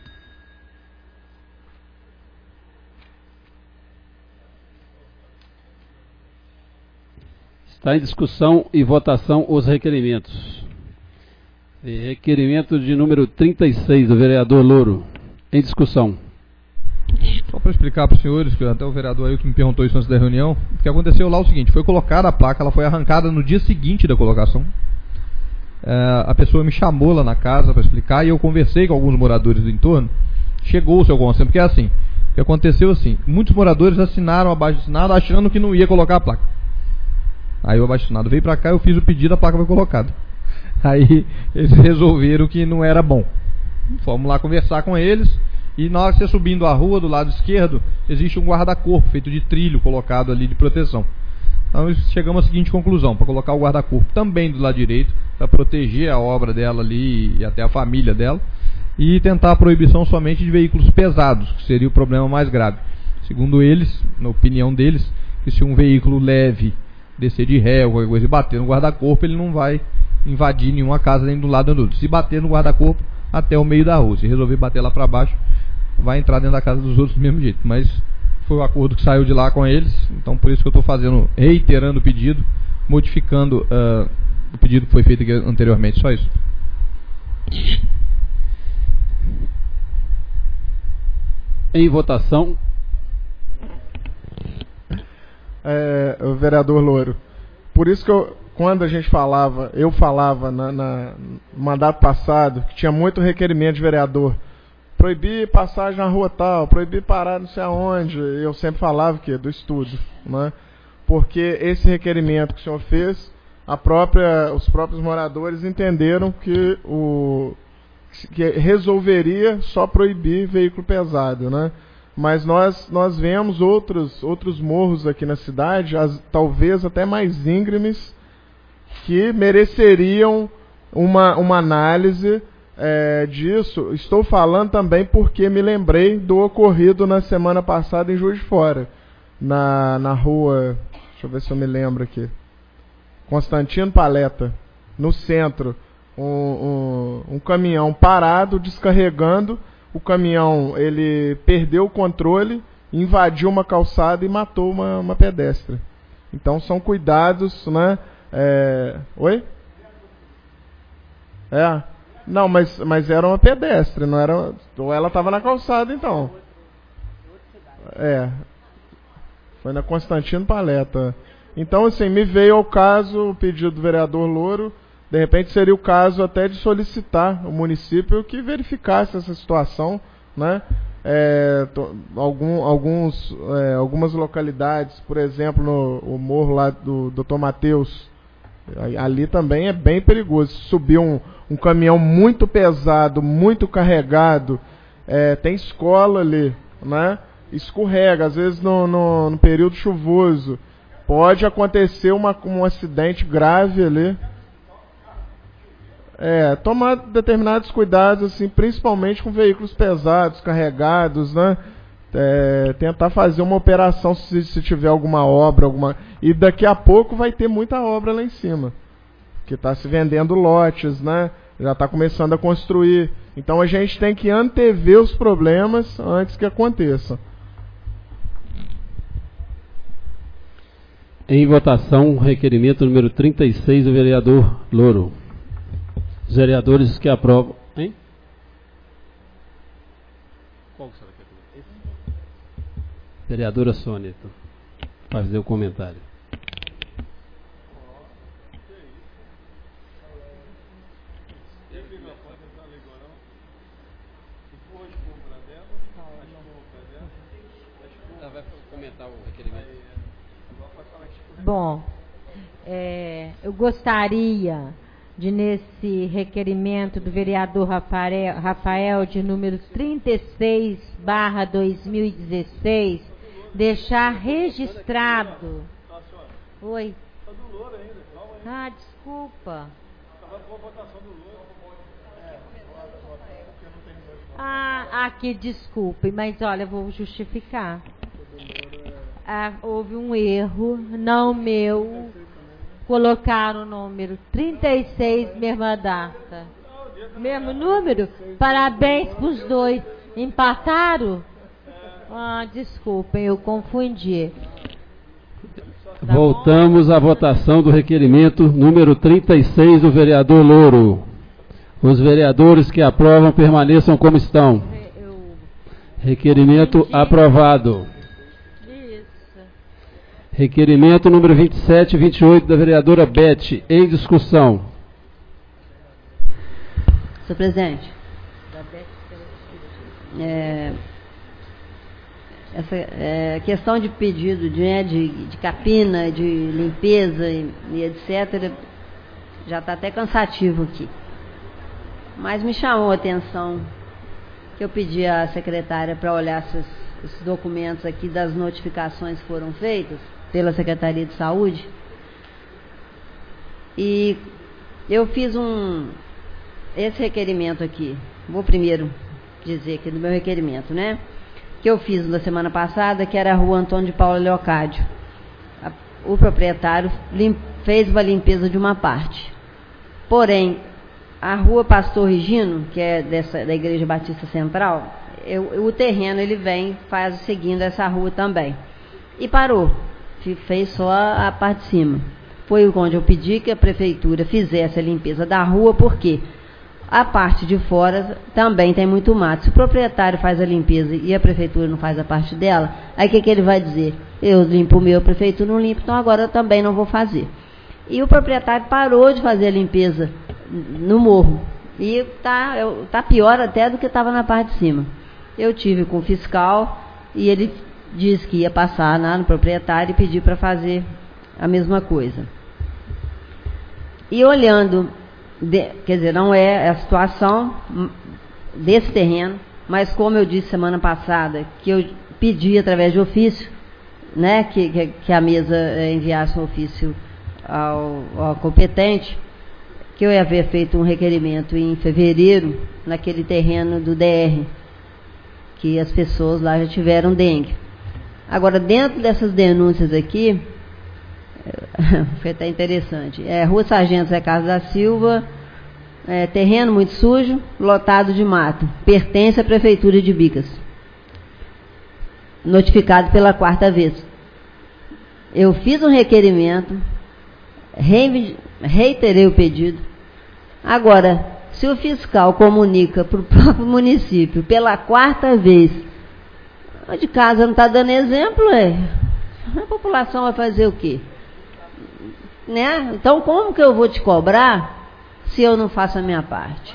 Está em discussão e votação os requerimentos. Requerimento de número trinta e seis do vereador Louro. Em discussão. Só para explicar para os senhores, que até o vereador aí que me perguntou isso antes da reunião, o que aconteceu lá é o seguinte, foi colocada a placa, ela foi arrancada no dia seguinte da colocação. É, a pessoa me chamou lá na casa para explicar e eu conversei com alguns moradores do entorno. Chegou o seu conselho, porque é assim, o que aconteceu assim, muitos moradores assinaram o abaixo-assinado achando que não ia colocar a placa. Aí o abaixo-assinado veio para cá, eu fiz o pedido, a placa foi colocada. Aí eles resolveram que não era bom. Fomos lá conversar com eles. E na hora que você subindo a rua, do lado esquerdo, existe um guarda-corpo feito de trilho colocado ali de proteção. Então chegamos à seguinte conclusão, para colocar o guarda-corpo também do lado direito, para proteger a obra dela ali e até a família dela, e tentar a proibição somente de veículos pesados, que seria o problema mais grave. Segundo eles, na opinião deles, que se um veículo leve descer de ré ou qualquer coisa e bater no guarda-corpo, ele não vai invadir nenhuma casa nem do lado nem do outro. Se bater no guarda-corpo, até o meio da rua. Se resolver bater lá para baixo, vai entrar dentro da casa dos outros do mesmo jeito. Mas foi o acordo que saiu de lá com eles, então por isso que eu estou fazendo, reiterando o pedido, modificando uh, o pedido que foi feito aqui anteriormente. Só isso. Em votação. É, o vereador Louro. Por isso que eu, quando a gente falava, eu falava na, na, no mandato passado, que tinha muito requerimento de vereador, proibir passagem na rua tal, proibir parar não sei aonde, eu sempre falava que do estudo, né? Porque esse requerimento que o senhor fez, a própria, os próprios moradores entenderam que, o, que resolveria só proibir veículo pesado, né? Mas nós, nós vemos outros, outros morros aqui na cidade, as, talvez até mais íngremes, que mereceriam uma, uma análise é, disso. Estou falando também porque me lembrei do ocorrido na semana passada em Juiz de Fora, na, na rua, deixa eu ver se eu me lembro aqui, Constantino Paleta, no centro, um, um, um caminhão parado, descarregando. O caminhão, ele perdeu o controle, invadiu uma calçada e matou uma, uma pedestre. Então são cuidados, né? É... Oi? É. Não, mas, mas era uma pedestre, não era. Ou ela estava na calçada, então. É. Foi na Constantino Paleta. Então, assim, me veio ao caso o pedido do vereador Louro. De repente seria o caso até de solicitar o município que verificasse essa situação, né? É, to, algum, alguns, é, algumas localidades, por exemplo, no o morro lá do doutor Mateus, ali também é bem perigoso. Subir um, um caminhão muito pesado, muito carregado, é, tem escola ali, né? escorrega, às vezes no, no, no período chuvoso. Pode acontecer uma, um acidente grave ali. É, tomar determinados cuidados, assim, principalmente com veículos pesados, carregados, né? É, tentar fazer uma operação se, se tiver alguma obra, alguma... E daqui a pouco vai ter muita obra lá em cima. Que está se vendendo lotes, né? Já está começando a construir. Então a gente tem que antever os problemas antes que aconteçam. Em votação, requerimento número trinta e seis do vereador Louro. Os vereadores que aprovam... Hein? Qual que será que é? Esse? Vereadora Sônia, então, fazer o comentário. Vai comentar o requerimento. Bom, é, eu gostaria de, nesse requerimento do vereador Rafael, Rafael de número trinta e seis barra dois mil e dezesseis, deixar registrado. Oi. Ah, desculpa. Ah, aqui, desculpe, mas olha, eu vou justificar. Ah, houve um erro, não meu. Colocaram o número trinta e seis, mesma data. Mesmo número? Parabéns para os dois. Empataram? Ah, desculpem, eu confundi. Tá Voltamos bom? À votação do requerimento número trinta e seis do vereador Louro. Os vereadores que aprovam permaneçam como estão. Eu... Requerimento Entendi. Aprovado. Isso. Requerimento número vinte e sete e vinte e oito da vereadora Beth, em discussão. Senhor presidente, é, essa é, questão de pedido de, né, de, de capina, de limpeza e, e etcétera, já está até cansativo aqui. Mas me chamou a atenção que eu pedi à secretária para olhar esses, esses documentos aqui das notificações que foram feitas pela Secretaria de Saúde. E eu fiz um... Esse requerimento aqui, vou primeiro dizer aqui do meu requerimento, né? Que eu fiz na semana passada, que era a rua Antônio de Paula Leocádio. A, o proprietário lim, fez uma limpeza de uma parte. Porém, a rua Pastor Regino, que é dessa, da Igreja Batista Central, eu, o terreno ele vem, faz seguindo essa rua também. E parou, fez só a, a parte de cima. Foi onde eu pedi que a prefeitura fizesse a limpeza da rua, porque a parte de fora também tem muito mato. Se o proprietário faz a limpeza e a prefeitura não faz a parte dela, aí o que, que ele vai dizer? Eu limpo o meu, a prefeitura não limpa, então agora eu também não vou fazer. E o proprietário parou de fazer a limpeza no morro. E está tá pior até do que estava na parte de cima. Eu tive com o fiscal e ele disse que ia passar lá no proprietário e pedir para fazer a mesma coisa. E olhando... De, quer dizer, não é a situação desse terreno, mas como eu disse semana passada, que eu pedi através de ofício, né, que, que, que a mesa enviasse um ofício ao, ao competente, que eu ia haver feito um requerimento em fevereiro, naquele terreno do D R, que as pessoas lá já tiveram dengue. Agora, dentro dessas denúncias aqui, foi até interessante. É, Rua Sargento Zé Carlos da Silva, é, terreno muito sujo, lotado de mato. Pertence à Prefeitura de Bicas. Notificado pela quarta vez. Eu fiz um requerimento, reiterei o pedido. Agora, se o fiscal comunica para o próprio município pela quarta vez, de casa não está dando exemplo, é, a população vai fazer o quê? Né? Então, como que eu vou te cobrar se eu não faço a minha parte?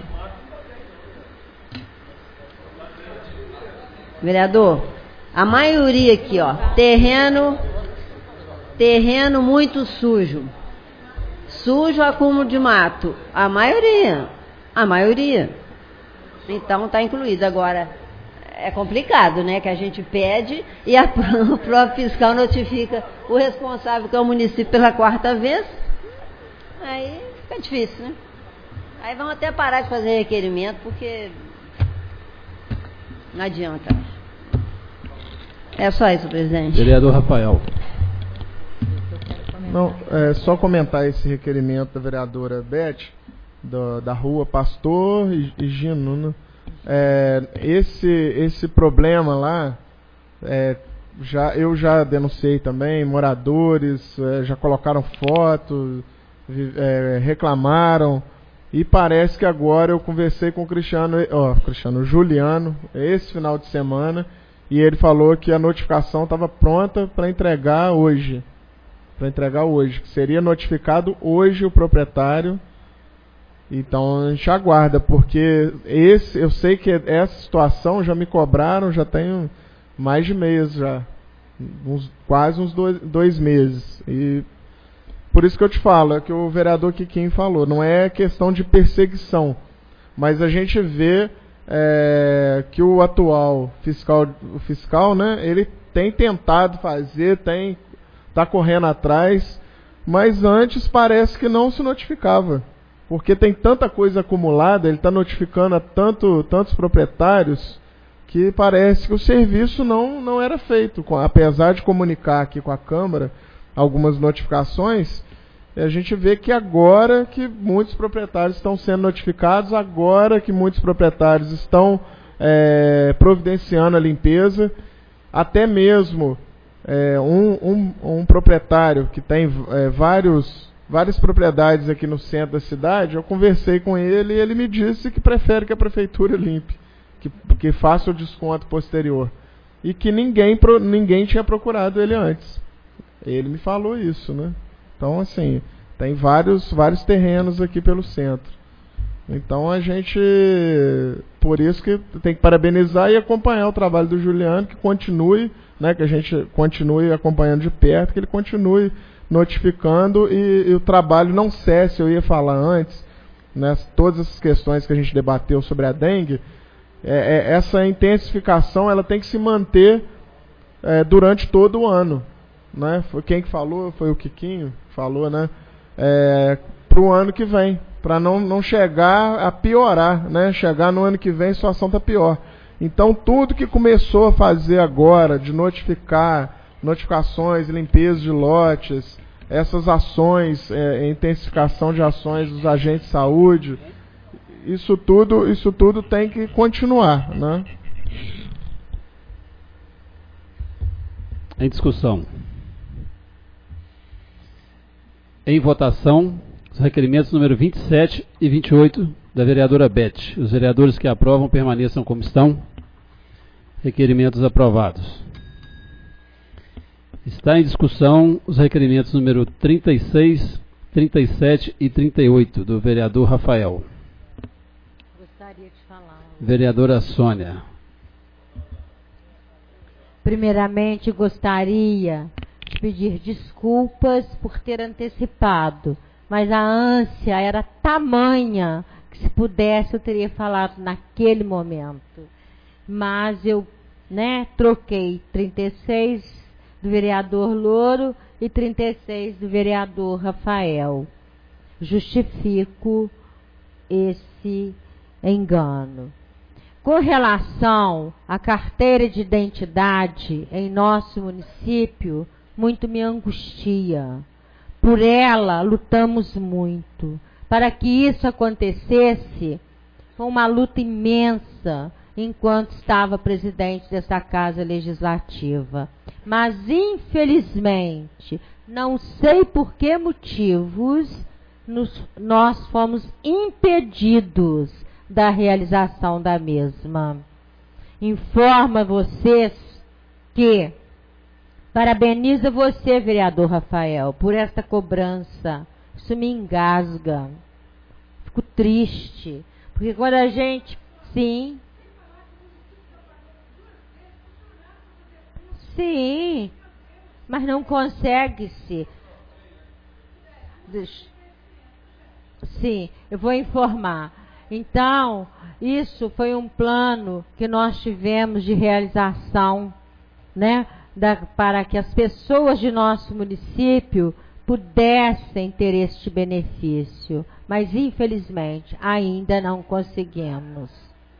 Vereador, a maioria aqui, ó, terreno, terreno muito sujo, sujo acúmulo de mato, a maioria, a maioria. Então, está incluído. Agora, é complicado, né? Que a gente pede e a, o próprio fiscal notifica o responsável, que é o município, pela quarta vez. Aí fica difícil, né? Aí vão até parar de fazer requerimento, porque não adianta. É só isso, presidente. Vereador Rafael. Não, é só comentar esse requerimento da vereadora Beth, da, da rua Pastor e, e Gino, né? É, esse, esse problema lá, é, já, eu já denunciei também, moradores é, já colocaram fotos, é, reclamaram, e parece que agora eu conversei com o Cristiano, ó, Cristiano Juliano, esse final de semana, e ele falou que a notificação estava pronta para entregar hoje, para entregar hoje, que seria notificado hoje o proprietário. Então a gente aguarda, porque esse, eu sei que essa situação já me cobraram, já tenho mais de mês já, uns, quase uns dois, dois meses. E por isso que eu te falo, é que o vereador Quiquinho falou, não é questão de perseguição, mas a gente vê é, que o atual fiscal, o fiscal, né, ele tem tentado fazer, tem tá correndo atrás, mas antes parece que não se notificava. Porque tem tanta coisa acumulada, ele está notificando a tanto, tantos proprietários, que parece que o serviço não, não era feito. Apesar de comunicar aqui com a Câmara algumas notificações, a gente vê que agora que muitos proprietários estão sendo notificados, agora que muitos proprietários estão é, providenciando a limpeza, até mesmo é, um, um, um proprietário que tem é, vários... várias propriedades aqui no centro da cidade, eu conversei com ele e ele me disse que prefere que a prefeitura limpe, que, que faça o desconto posterior. E que ninguém, ninguém tinha procurado ele antes. Ele me falou isso, né? Então, assim, tem vários, vários terrenos aqui pelo centro. Então, a gente, por isso que tem que parabenizar e acompanhar o trabalho do Juliano, que continue, né, que a gente continue acompanhando de perto, que ele continue notificando e, e o trabalho não cesse. Eu ia falar antes, né, todas essas questões que a gente debateu sobre a dengue, é, é, essa intensificação ela tem que se manter é, durante todo o ano, né? Foi quem que falou? Foi o Quiquinho que falou, né? É, para o ano que vem, para não, não chegar a piorar, né? Chegar no ano que vem a situação está pior. Então tudo que começou a fazer agora de notificar notificações, limpeza de lotes, essas ações, é, intensificação de ações dos agentes de saúde, isso tudo, isso tudo tem que continuar, né? Em discussão. Em votação, os requerimentos número vinte e sete e vinte e oito da vereadora Beth. Os vereadores que aprovam permaneçam como estão. Requerimentos aprovados. Está em discussão os requerimentos número trinta e seis, trinta e sete e trinta e oito do vereador Rafael. Gostaria de falar. Vereadora Sônia. Primeiramente, gostaria de pedir desculpas por ter antecipado, mas a ânsia era tamanha que, se pudesse, eu teria falado naquele momento. Mas eu, né, troquei trinta e seis do vereador Louro e trinta e seis do vereador Rafael. Justifico esse engano. Com relação à carteira de identidade em nosso município, muito me angustia. Por ela lutamos muito. Para que isso acontecesse, foi uma luta imensa enquanto estava presidente dessa Casa Legislativa. Mas, infelizmente, não sei por que motivos, nos, nós fomos impedidos da realização da mesma. Informo a vocês que parabenizo você, vereador Rafael, por esta cobrança. Isso me engasga. Fico triste. Porque quando a gente... Sim... Sim, mas não consegue-se. Sim, eu vou informar. Então, isso foi um plano que nós tivemos de realização, né, da, para que as pessoas de nosso município pudessem ter este benefício. Mas, infelizmente, ainda não conseguimos.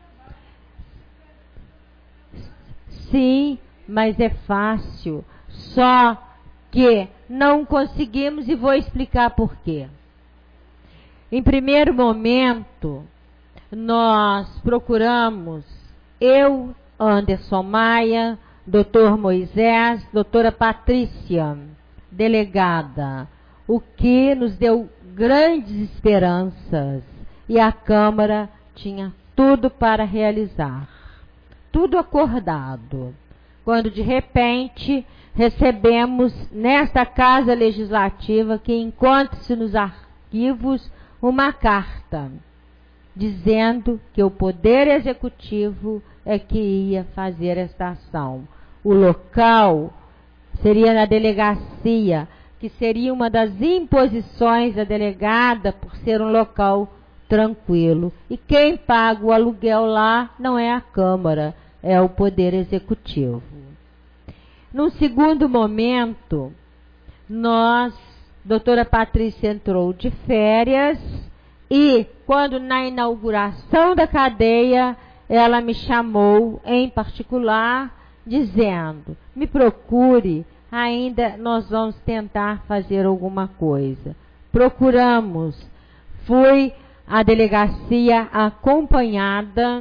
Sim, mas é fácil. Só que não conseguimos e vou explicar por quê. Em primeiro momento, nós procuramos, eu, Anderson Maia, doutor Moisés, doutora Patrícia, delegada, o que nos deu grandes esperanças, e a Câmara tinha tudo para realizar, tudo acordado, quando de repente recebemos nesta Casa Legislativa, que encontra-se nos arquivos, uma carta dizendo que o Poder Executivo é que ia fazer esta ação. O local seria na delegacia, que seria uma das imposições da delegada por ser um local tranquilo. E quem paga o aluguel lá não é a Câmara, é o Poder Executivo. Num segundo momento, nós, doutora Patrícia entrou de férias e, quando na inauguração da cadeia, ela me chamou em particular, dizendo, me procure, ainda nós vamos tentar fazer alguma coisa. Procuramos, fui à delegacia acompanhada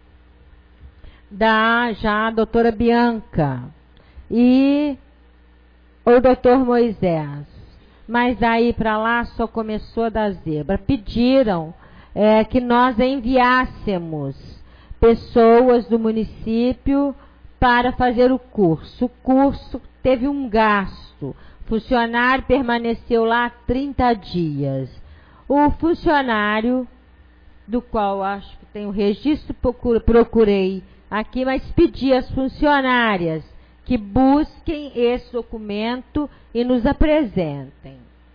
da já a doutora Bianca e o doutor Moisés. Mas daí para lá só começou a dar zebra. Pediram é, que nós enviássemos pessoas do município para fazer o curso. O curso teve um gasto. O funcionário permaneceu lá trinta dias. O funcionário, do qual acho que tem o registro, procurei aqui, mas pedi às funcionárias que busquem esse documento e nos apresentem.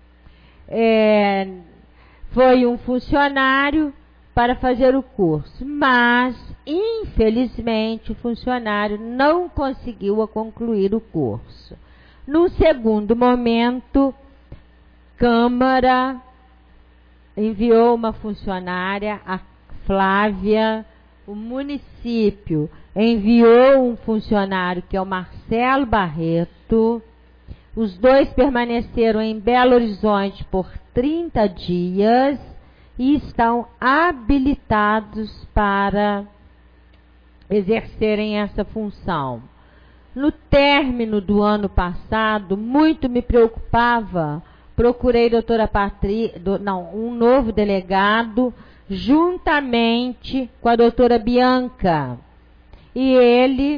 É, foi um funcionário para fazer o curso, mas, infelizmente, o funcionário não conseguiu concluir o curso. No segundo momento, Câmara enviou uma funcionária, a Flávia, o município enviou um funcionário, que é o Marcelo Barreto. Os dois permaneceram em Belo Horizonte por trinta dias e estão habilitados para exercerem essa função. No término do ano passado, muito me preocupava, procurei a doutora Patrícia, não, um novo delegado, juntamente com a doutora Bianca. E ele,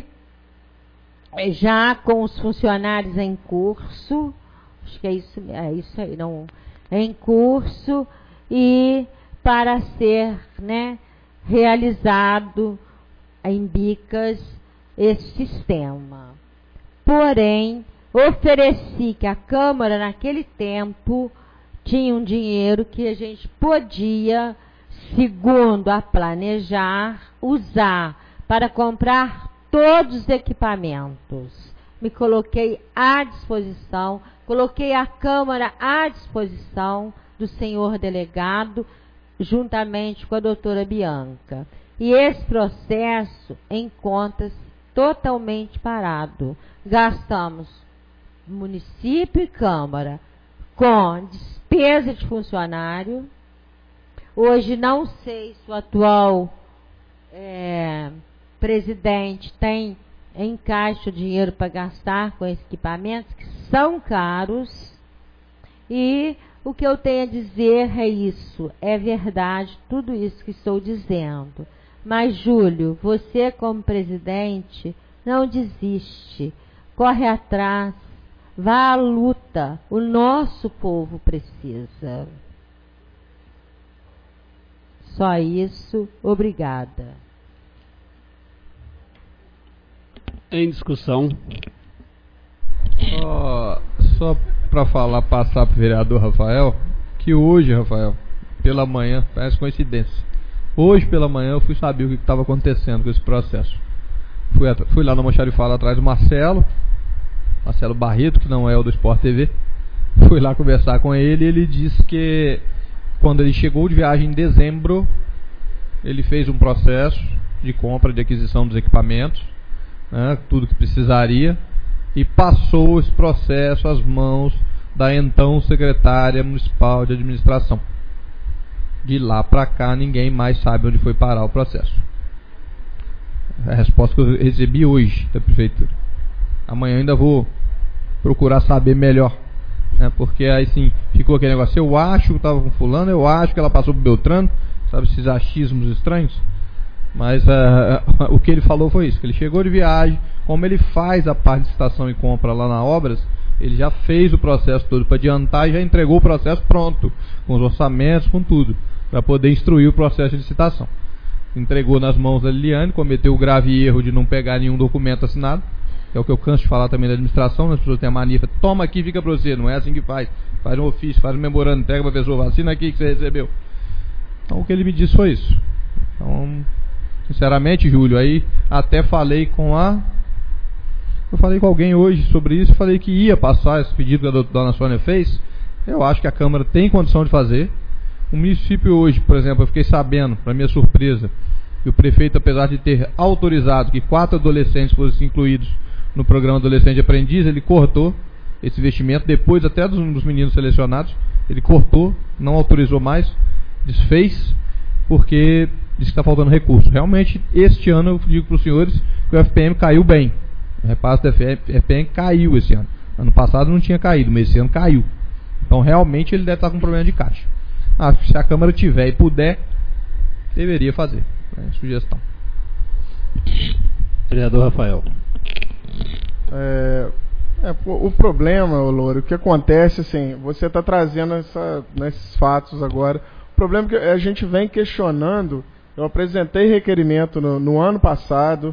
já com os funcionários em curso, acho que é isso, é isso aí, não, em curso, e para ser, né, realizado em Bicas esse sistema. Porém, ofereci que a Câmara, naquele tempo, tinha um dinheiro que a gente podia, segundo a planejar, usar para comprar todos os equipamentos. Me coloquei à disposição, coloquei a Câmara à disposição do senhor delegado, juntamente com a doutora Bianca. E esse processo encontra-se totalmente parado. Gastamos município e Câmara com despesa de funcionário. Hoje não sei se o atual é, presidente tem em caixa o dinheiro para gastar com esses equipamentos, que são caros. E o que eu tenho a dizer é isso, é verdade, tudo isso que estou dizendo. Mas, Júlio, você como presidente, não desiste, corre atrás, vá à luta, o nosso povo precisa. Só isso, obrigada. Em discussão. Só, só para falar, passar para o vereador Rafael, que hoje, Rafael, pela manhã, parece coincidência, Hoje pela manhã eu fui saber o que estava acontecendo com esse processo. Fui, fui lá no Almoxarifado atrás do Marcelo, Marcelo Barreto, que não é o do Sport T V. Fui lá conversar com ele e ele disse que quando ele chegou de viagem em dezembro, ele fez um processo de compra, de aquisição dos equipamentos, né, tudo que precisaria, e passou esse processo às mãos da então secretária municipal de administração. De lá para cá ninguém mais sabe onde foi parar o processo. É a resposta que eu recebi hoje da prefeitura. Amanhã ainda vou procurar saber melhor, né, porque aí sim ficou aquele negócio, eu acho que estava com fulano, eu acho que ela passou por Beltrano, sabe, esses achismos estranhos. Mas uh, o que ele falou foi isso, que ele chegou de viagem, como ele faz a parte de licitação e compra lá na Obras, ele já fez o processo todo para adiantar e já entregou o processo pronto, com os orçamentos, com tudo, para poder instruir o processo de licitação. Entregou nas mãos da Liliane, cometeu o grave erro de não pegar nenhum documento assinado, que é o que eu canso de falar também da administração, as pessoas têm a mania, toma aqui, fica para você, não é assim que faz, faz um ofício, faz um memorando, entrega para a pessoa, assina aqui que você recebeu. Então o que ele me disse foi isso. Então, sinceramente, Júlio, aí até falei com a... Eu falei com alguém hoje sobre isso, falei que ia passar esse pedido que a dona Sônia fez. Eu acho que a Câmara tem condição de fazer. O município hoje, por exemplo, eu fiquei sabendo, para minha surpresa, que o prefeito, apesar de ter autorizado que quatro adolescentes fossem incluídos no programa Adolescente Aprendiz, ele cortou esse investimento, depois até dos, dos meninos selecionados, ele cortou, não autorizou mais, desfez, porque disse que está faltando recurso. Realmente, este ano, eu digo para os senhores que o F P M caiu bem. O repasse do F P M caiu esse ano. Ano passado não tinha caído, mas esse ano caiu. Então, realmente, ele deve estar com problema de caixa. Acho que se a Câmara tiver e puder, deveria fazer. É sugestão. Vereador Rafael. É, é, o problema, Louro, o que acontece, assim, você está trazendo essa, nesses fatos agora. O problema é que a gente vem questionando. Eu apresentei requerimento no, no ano passado,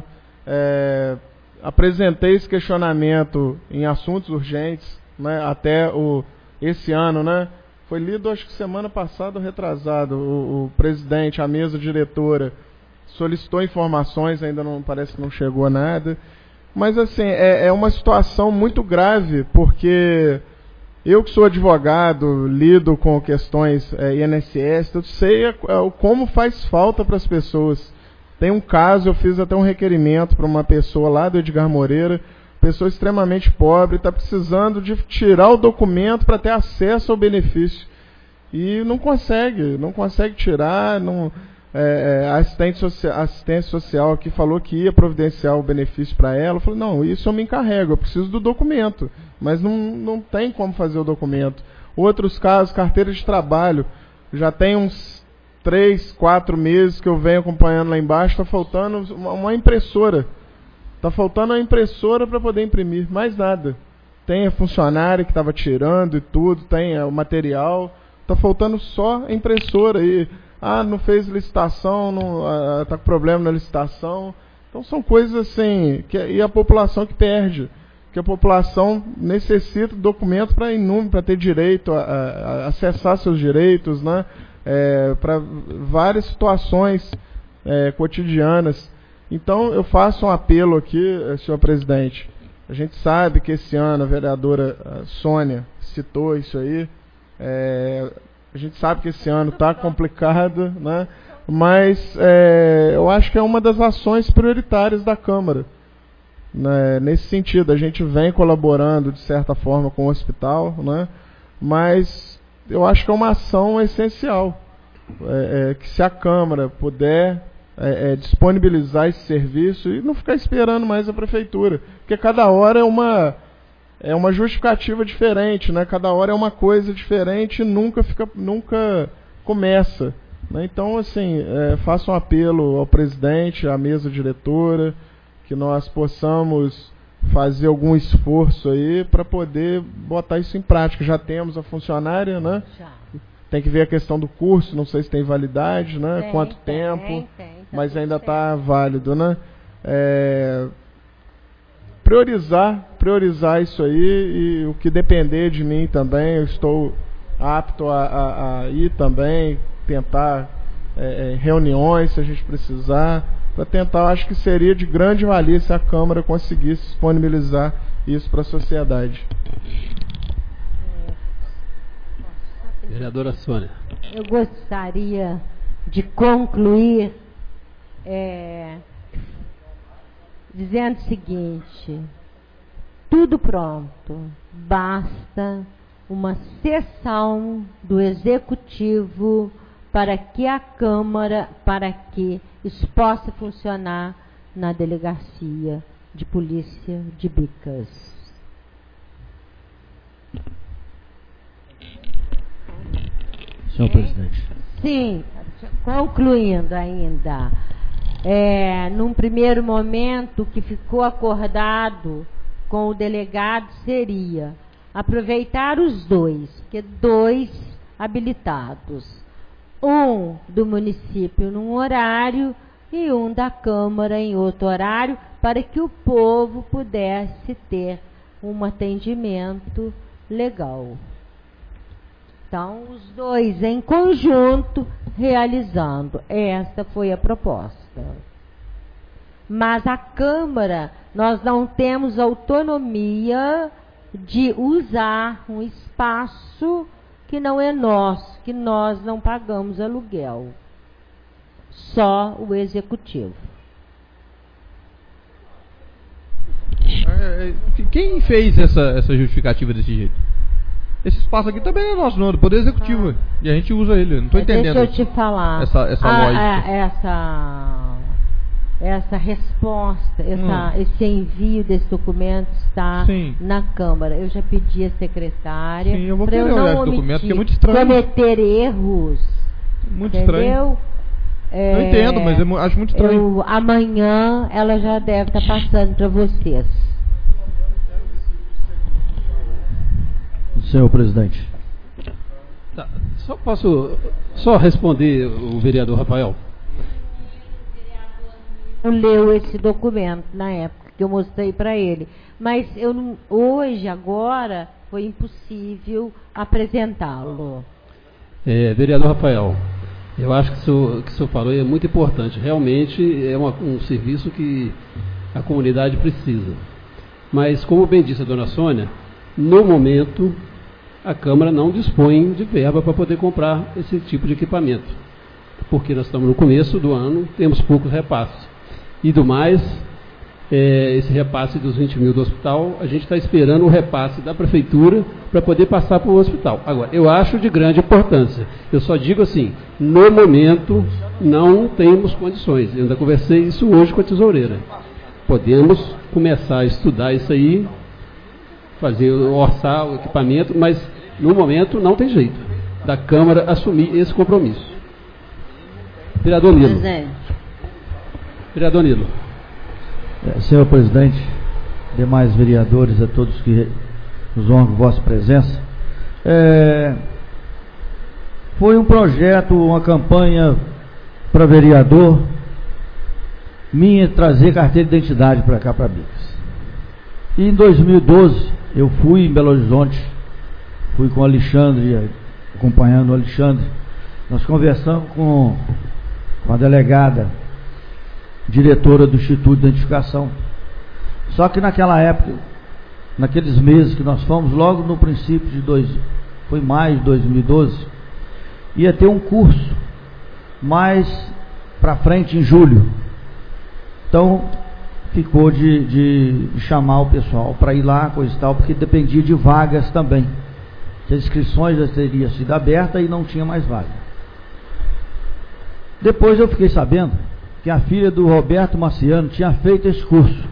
é, apresentei esse questionamento em assuntos urgentes, né, até o, esse ano, né? Foi lido, acho que semana passada ou retrasado, o, o presidente, a mesa diretora, solicitou informações, ainda não parece que não chegou a nada. Mas, assim, é, é uma situação muito grave, porque eu que sou advogado, lido com questões é, I N S S, eu sei é, é, como faz falta para as pessoas. Tem um caso, eu fiz até um requerimento para uma pessoa lá do Edgar Moreira, pessoa extremamente pobre, está precisando de tirar o documento para ter acesso ao benefício. E não consegue, não consegue tirar. Não, é, a assistente social, assistência social aqui falou que ia providenciar o benefício para ela. Eu falei, não, isso eu me encarrego, eu preciso do documento. Mas não, não tem como fazer o documento. Outros casos, carteira de trabalho, já tem uns três, quatro meses que eu venho acompanhando lá embaixo, está faltando uma, uma impressora. Está faltando a impressora para poder imprimir, mais nada. Tem a funcionária que estava tirando e tudo, tem o material, está faltando só a impressora. E, ah, não fez licitação, está com problema na licitação. Então são coisas assim, que, e a população que perde. Que a população necessita de documento para para ter direito a, a, a acessar seus direitos, né? É, para várias situações é, cotidianas. Então, eu faço um apelo aqui, senhor presidente. A gente sabe que esse ano a vereadora Sônia citou isso aí. É, a gente sabe que esse ano está complicado, né? Mas é, eu acho que é uma das ações prioritárias da Câmara. Né? Nesse sentido, a gente vem colaborando, de certa forma, com o hospital, né? Mas eu acho que é uma ação essencial. É, é, que se a Câmara puder... É, é, disponibilizar esse serviço e não ficar esperando mais a prefeitura, porque cada hora é uma é uma justificativa diferente, né? Cada hora é uma coisa diferente e nunca fica nunca começa, né? Então, assim, é, faço um apelo ao presidente, à mesa diretora, que nós possamos fazer algum esforço aí para poder botar isso em prática. Já temos a funcionária, né? Já. Tem que ver a questão do curso, não sei se tem validade, né? Tem, Quanto tem, tempo, tem, tem, mas ainda está válido, né? É, priorizar, priorizar isso aí e o que depender de mim também, eu estou apto a, a, a ir também, tentar é, reuniões, se a gente precisar, para tentar. Acho que seria de grande valia se a Câmara conseguisse disponibilizar isso para a sociedade. Vereadora Sônia. Eu gostaria de concluir é, dizendo o seguinte: tudo pronto, basta uma sessão do Executivo para que a Câmara, para que isso possa funcionar na Delegacia de Polícia de Bicas. Senhor presidente. Sim, concluindo ainda, é, num primeiro momento o que ficou acordado com o delegado seria aproveitar os dois, que dois habilitados, um do município num horário e um da Câmara em outro horário, para que o povo pudesse ter um atendimento legal. Então, os dois em conjunto realizando. Esta foi a proposta. Mas a Câmara, nós não temos autonomia de usar um espaço que não é nosso, que nós não pagamos aluguel. Só o Executivo. Quem fez essa, essa justificativa desse jeito? Esse espaço aqui também é nosso, não, do Poder Executivo. Ah. E a gente usa ele. Não estou entendendo. Deixa eu te falar. Essa, essa a, lógica. A, essa, essa resposta, essa, hum. esse envio desse documento está Sim. na Câmara. Eu já pedi à secretária para eu não omitir, documento, que é muito estranho. cometer erros. Muito entendeu? estranho. É, eu entendo, mas eu acho muito estranho. Eu, amanhã ela já deve estar passando para vocês. Senhor presidente. Tá, só posso só responder o vereador Rafael? Não leu esse documento na época que eu mostrei para ele, mas eu não, hoje, agora, foi impossível apresentá-lo. É, vereador Rafael, eu acho que o senhor, que o senhor falou é muito importante. Realmente é uma, um serviço que a comunidade precisa. Mas, como bem disse a dona Sônia, no momento, a Câmara não dispõe de verba para poder comprar esse tipo de equipamento. Porque nós estamos no começo do ano, temos poucos repasses. E do mais, é, esse repasse dos vinte mil do hospital, a gente está esperando o repasse da Prefeitura para poder passar para o hospital. Agora, eu acho de grande importância. Eu só digo assim, no momento, não temos condições. Eu ainda conversei isso hoje com a tesoureira. Podemos começar a estudar isso aí, fazer, orçar o equipamento, mas no momento não tem jeito da Câmara assumir esse compromisso. Vereador Nilo. Vereador Nilo. É, senhor presidente, demais vereadores, a todos que nos honram com vossa presença, é, foi um projeto, uma campanha para vereador minha trazer carteira de identidade para cá, para Bicas. E em dois mil e doze eu fui em Belo Horizonte, fui com o Alexandre, acompanhando o Alexandre. Nós conversamos com, com a delegada, diretora do Instituto de Identificação. Só que naquela época, naqueles meses que nós fomos, logo no princípio de dois, foi maio de dois mil e doze, ia ter um curso mais para frente em julho. Então ficou de, de, de chamar o pessoal para ir lá, coisa e tal, porque dependia de vagas também. As inscrições já teriam sido abertas e não tinha mais vaga. Depois eu fiquei sabendo que a filha do Roberto Marciano tinha feito esse curso.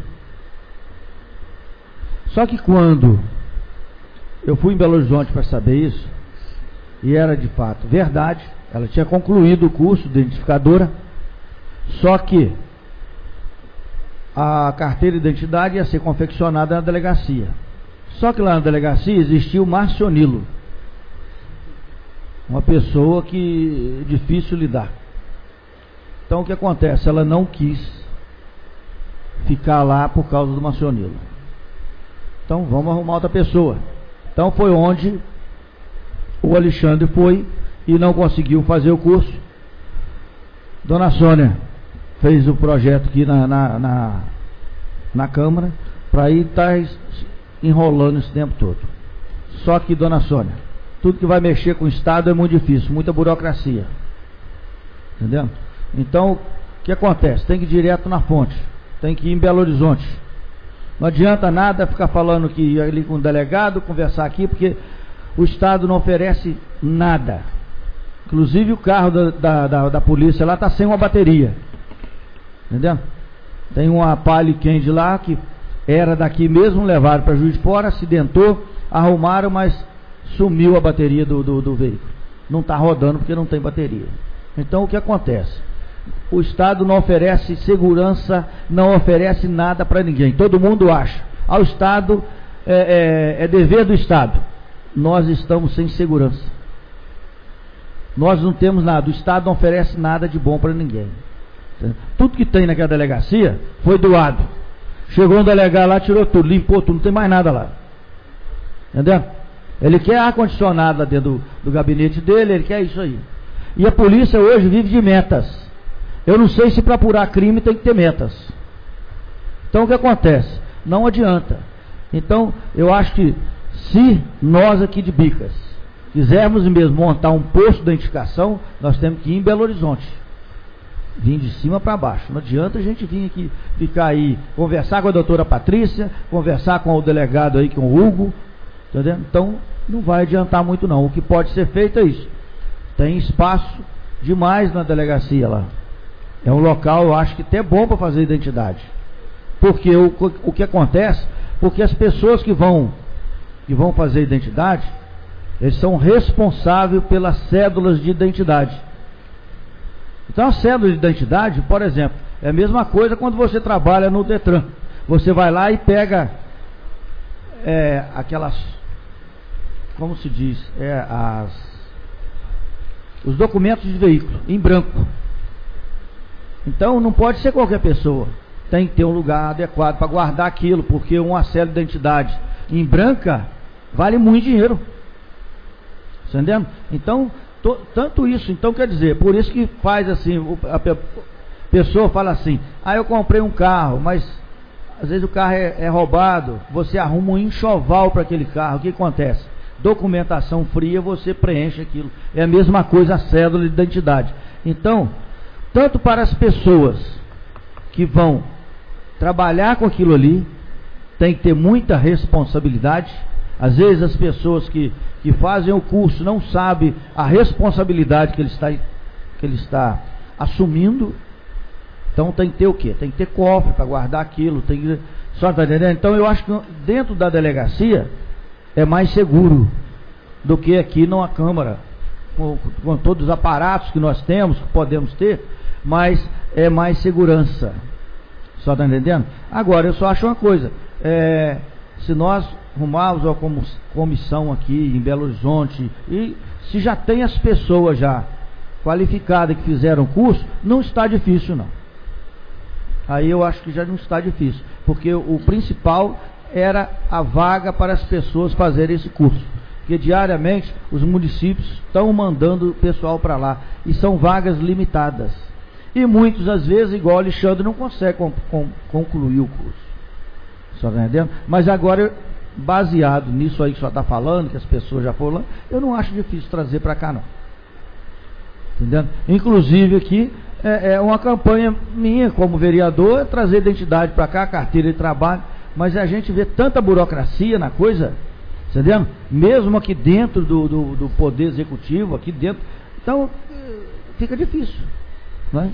Só que quando eu fui em Belo Horizonte para saber isso, e era de fato verdade, ela tinha concluído o curso de identificadora, só que a carteira de identidade ia ser confeccionada na delegacia. Só que lá na delegacia existia o Marcionilo, uma pessoa que é difícil lidar. Então o que acontece? Ela não quis ficar lá por causa do Marcionilo. Então vamos arrumar outra pessoa. Então foi onde o Alexandre foi e não conseguiu fazer o curso. Dona Sônia fez o projeto aqui na, na, na, na Câmara, para ir estar tá enrolando esse tempo todo. Só que, Dona Sônia, tudo que vai mexer com o Estado é muito difícil, muita burocracia. Entendeu? Então, o que acontece? Tem que ir direto na fonte, tem que ir em Belo Horizonte. Não adianta nada ficar falando que ir ali com o delegado, conversar aqui, porque o Estado não oferece nada. Inclusive o carro da, da, da, da polícia lá está sem uma bateria. Entendeu? Tem uma Palio Candy lá que era daqui mesmo, levaram para Juiz de Fora, acidentou, arrumaram, mas sumiu a bateria do, do, do veículo. Não está rodando porque não tem bateria. Então o que acontece? O Estado não oferece segurança, não oferece nada para ninguém. Todo mundo acha. Ao Estado, é, é, é dever do Estado. Nós estamos sem segurança. Nós não temos nada. O Estado não oferece nada de bom para ninguém. Tudo que tem naquela delegacia foi doado. Chegou um delegado lá, tirou tudo, limpou tudo, não tem mais nada lá. Entendeu? Ele quer ar-condicionado lá dentro do, do gabinete dele, ele quer isso aí. E a polícia hoje vive de metas. Eu não sei se para apurar crime tem que ter metas. Então o que acontece? Não adianta. Então eu acho que se nós aqui de Bicas quisermos mesmo montar um posto de identificação, nós temos que ir em Belo Horizonte. Vim de cima para baixo. Não adianta a gente vir aqui, ficar aí, conversar com a doutora Patrícia, conversar com o delegado aí, com o Hugo, entendeu? Então não vai adiantar muito não. O que pode ser feito é isso. Tem espaço demais na delegacia lá. É um local, eu acho que até bom para fazer identidade. Porque o, o que acontece? Porque as pessoas que vão, que vão fazer identidade, eles são responsáveis pelas cédulas de identidade. Então a cédula de identidade, por exemplo, é a mesma coisa quando você trabalha no Detran. Você vai lá e pega é, aquelas, como se diz, é, as, os documentos de veículo em branco. Então não pode ser qualquer pessoa. Tem que ter um lugar adequado para guardar aquilo, porque uma cédula de identidade em branca vale muito dinheiro. Entendendo? Então, to, tanto isso, então quer dizer, por isso que faz assim, a pessoa fala assim, ah, eu comprei um carro, mas às vezes o carro é, é roubado, você arruma um enxoval para aquele carro, o que acontece? Documentação fria, você preenche aquilo. É a mesma coisa a cédula de identidade. Então, tanto para as pessoas que vão trabalhar com aquilo ali, tem que ter muita responsabilidade. Às vezes as pessoas que, que fazem o curso não sabem a responsabilidade que ele está, que ele está assumindo. Então tem que ter o quê? Tem que ter cofre para guardar aquilo. Tem que... Só está entendendo? Então eu acho que dentro da delegacia é mais seguro do que aqui numa Câmara, com, com todos os aparatos que nós temos, que podemos ter, mas é mais segurança. Só está entendendo? Agora, eu só acho uma coisa, é, se nós arrumarmos uma comissão aqui em Belo Horizonte, e se já tem as pessoas já qualificadas que fizeram o curso, não está difícil não. Aí eu acho que já não está difícil, porque o principal era a vaga para as pessoas fazerem esse curso. Porque diariamente os municípios estão mandando o pessoal para lá, e são vagas limitadas. E muitos, às vezes, igual o Alexandre, não consegue com, com, concluir o curso. Só tá entendendo? Mas agora, baseado nisso aí que só está falando, que as pessoas já foram lá, eu não acho difícil trazer para cá, não. Entendendo? Inclusive aqui, é, é uma campanha minha como vereador, é trazer identidade para cá, carteira de trabalho, mas a gente vê tanta burocracia na coisa, entendendo? Mesmo aqui dentro do, do, do Poder Executivo, aqui dentro, então fica difícil. Não é?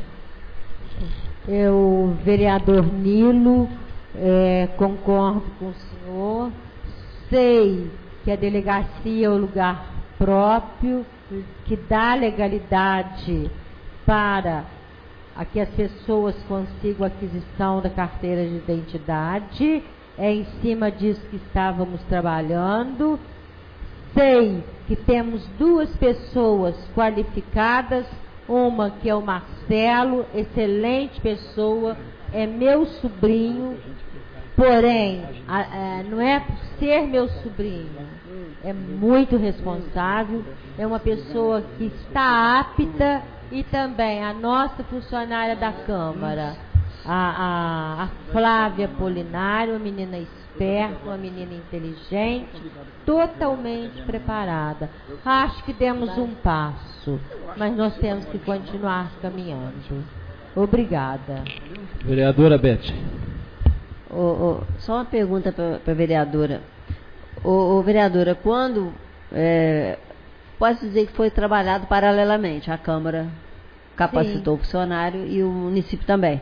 Eu, vereador Nilo, é, concordo com o senhor. Sei que a delegacia é o lugar próprio, que dá legalidade para a que as pessoas consigam a aquisição da carteira de identidade. É em cima disso que estávamos trabalhando. Sei que temos duas pessoas qualificadas, uma que é o Marcelo, excelente pessoa, é meu sobrinho, Porém, a, a, não é por ser meu sobrinho, é muito responsável, é uma pessoa que está apta, e também a nossa funcionária da Câmara, a, a, a Flávia Polinário, uma menina esperta, uma menina inteligente, totalmente preparada. Acho que demos um passo, mas nós temos que continuar caminhando. Obrigada. Vereadora Beth. Oh, oh, só uma pergunta para a vereadora. Oh, oh, vereadora, quando... É, posso dizer que foi trabalhado paralelamente, a Câmara capacitou Sim. o funcionário e o município também.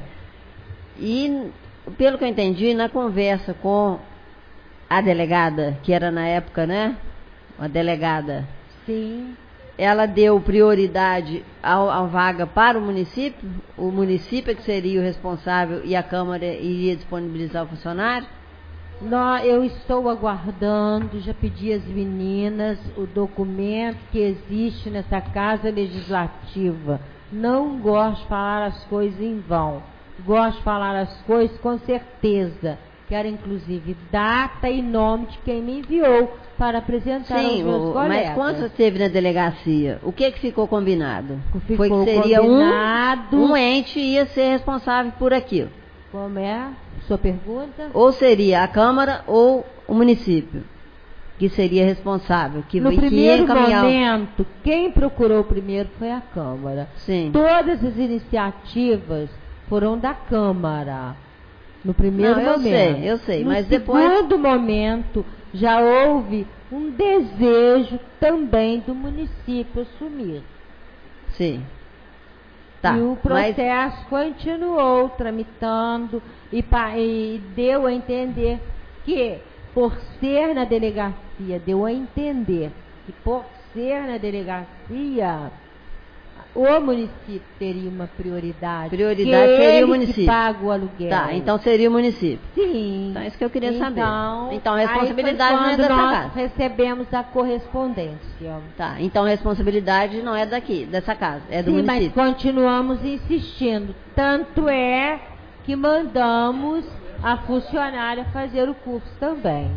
E, pelo que eu entendi, na conversa com a delegada, que era na época, né? Uma delegada. Sim. Ela deu prioridade à vaga para o município? O município é que seria o responsável e a Câmara iria disponibilizar o funcionário? Não, eu estou aguardando, já pedi às meninas o documento que existe nessa Casa Legislativa. Não gosto de falar as coisas em vão. Gosto de falar as coisas com certeza. Quero, inclusive, data e nome de quem me enviou para apresentar Sim, aos meus o, colegas. Mas quando você esteve na delegacia, o que, que ficou combinado? Ficou Foi que seria combinado... um, um ente ia ser responsável por aquilo. Como é? Sua pergunta? Ou seria a Câmara ou o município que seria responsável. Que, no que primeiro encaminhar... momento, quem procurou primeiro foi a Câmara. Sim. Todas as iniciativas foram da Câmara. No primeiro Não, eu momento. sei, eu sei. No Mas depois... segundo momento, já houve um desejo também do município assumir. Sim. Tá, e o processo mas... continuou tramitando e, e deu a entender que, por ser na delegacia, deu a entender que, por ser na delegacia, o município teria uma prioridade. Prioridade que seria ele o município. Que paga o aluguel. Tá, então seria o município. Sim. Então é isso que eu queria então, saber. Então a responsabilidade aí não é dessa nós casa. recebemos a correspondência. Tá, então a responsabilidade não é daqui, dessa casa, é do Sim, município. mas continuamos insistindo. Tanto é que mandamos a funcionária fazer o curso também.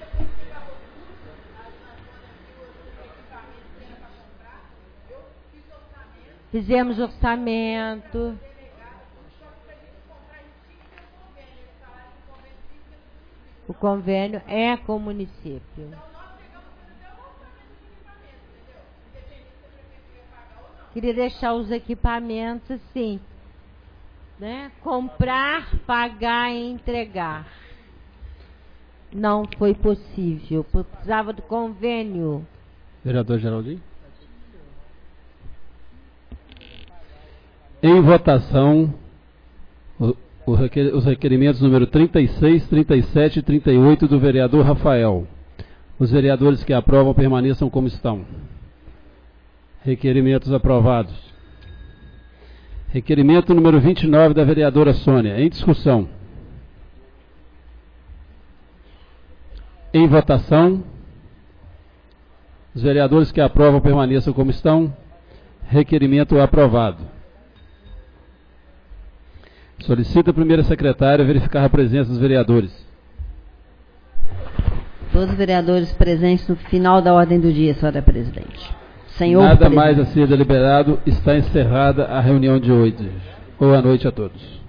Fizemos orçamento. O convênio é com o município. Queria deixar os equipamentos assim, né? Comprar, pagar e entregar. Não foi possível. Precisava do convênio. Vereador Geraldinho. Em votação, o, o requer, os requerimentos número trinta e seis, trinta e sete e trinta e oito do vereador Rafael. Os vereadores que aprovam permaneçam como estão. Requerimentos aprovados. Requerimento número vinte e nove da vereadora Sônia. Em discussão. Em votação. Os vereadores que aprovam permaneçam como estão. Requerimento aprovado. Solicita a primeira secretária verificar a presença dos vereadores. Todos os vereadores presentes no final da ordem do dia, senhora presidente. Senhor Nada presidente. mais a ser deliberado, está encerrada a reunião de hoje. Boa noite a todos.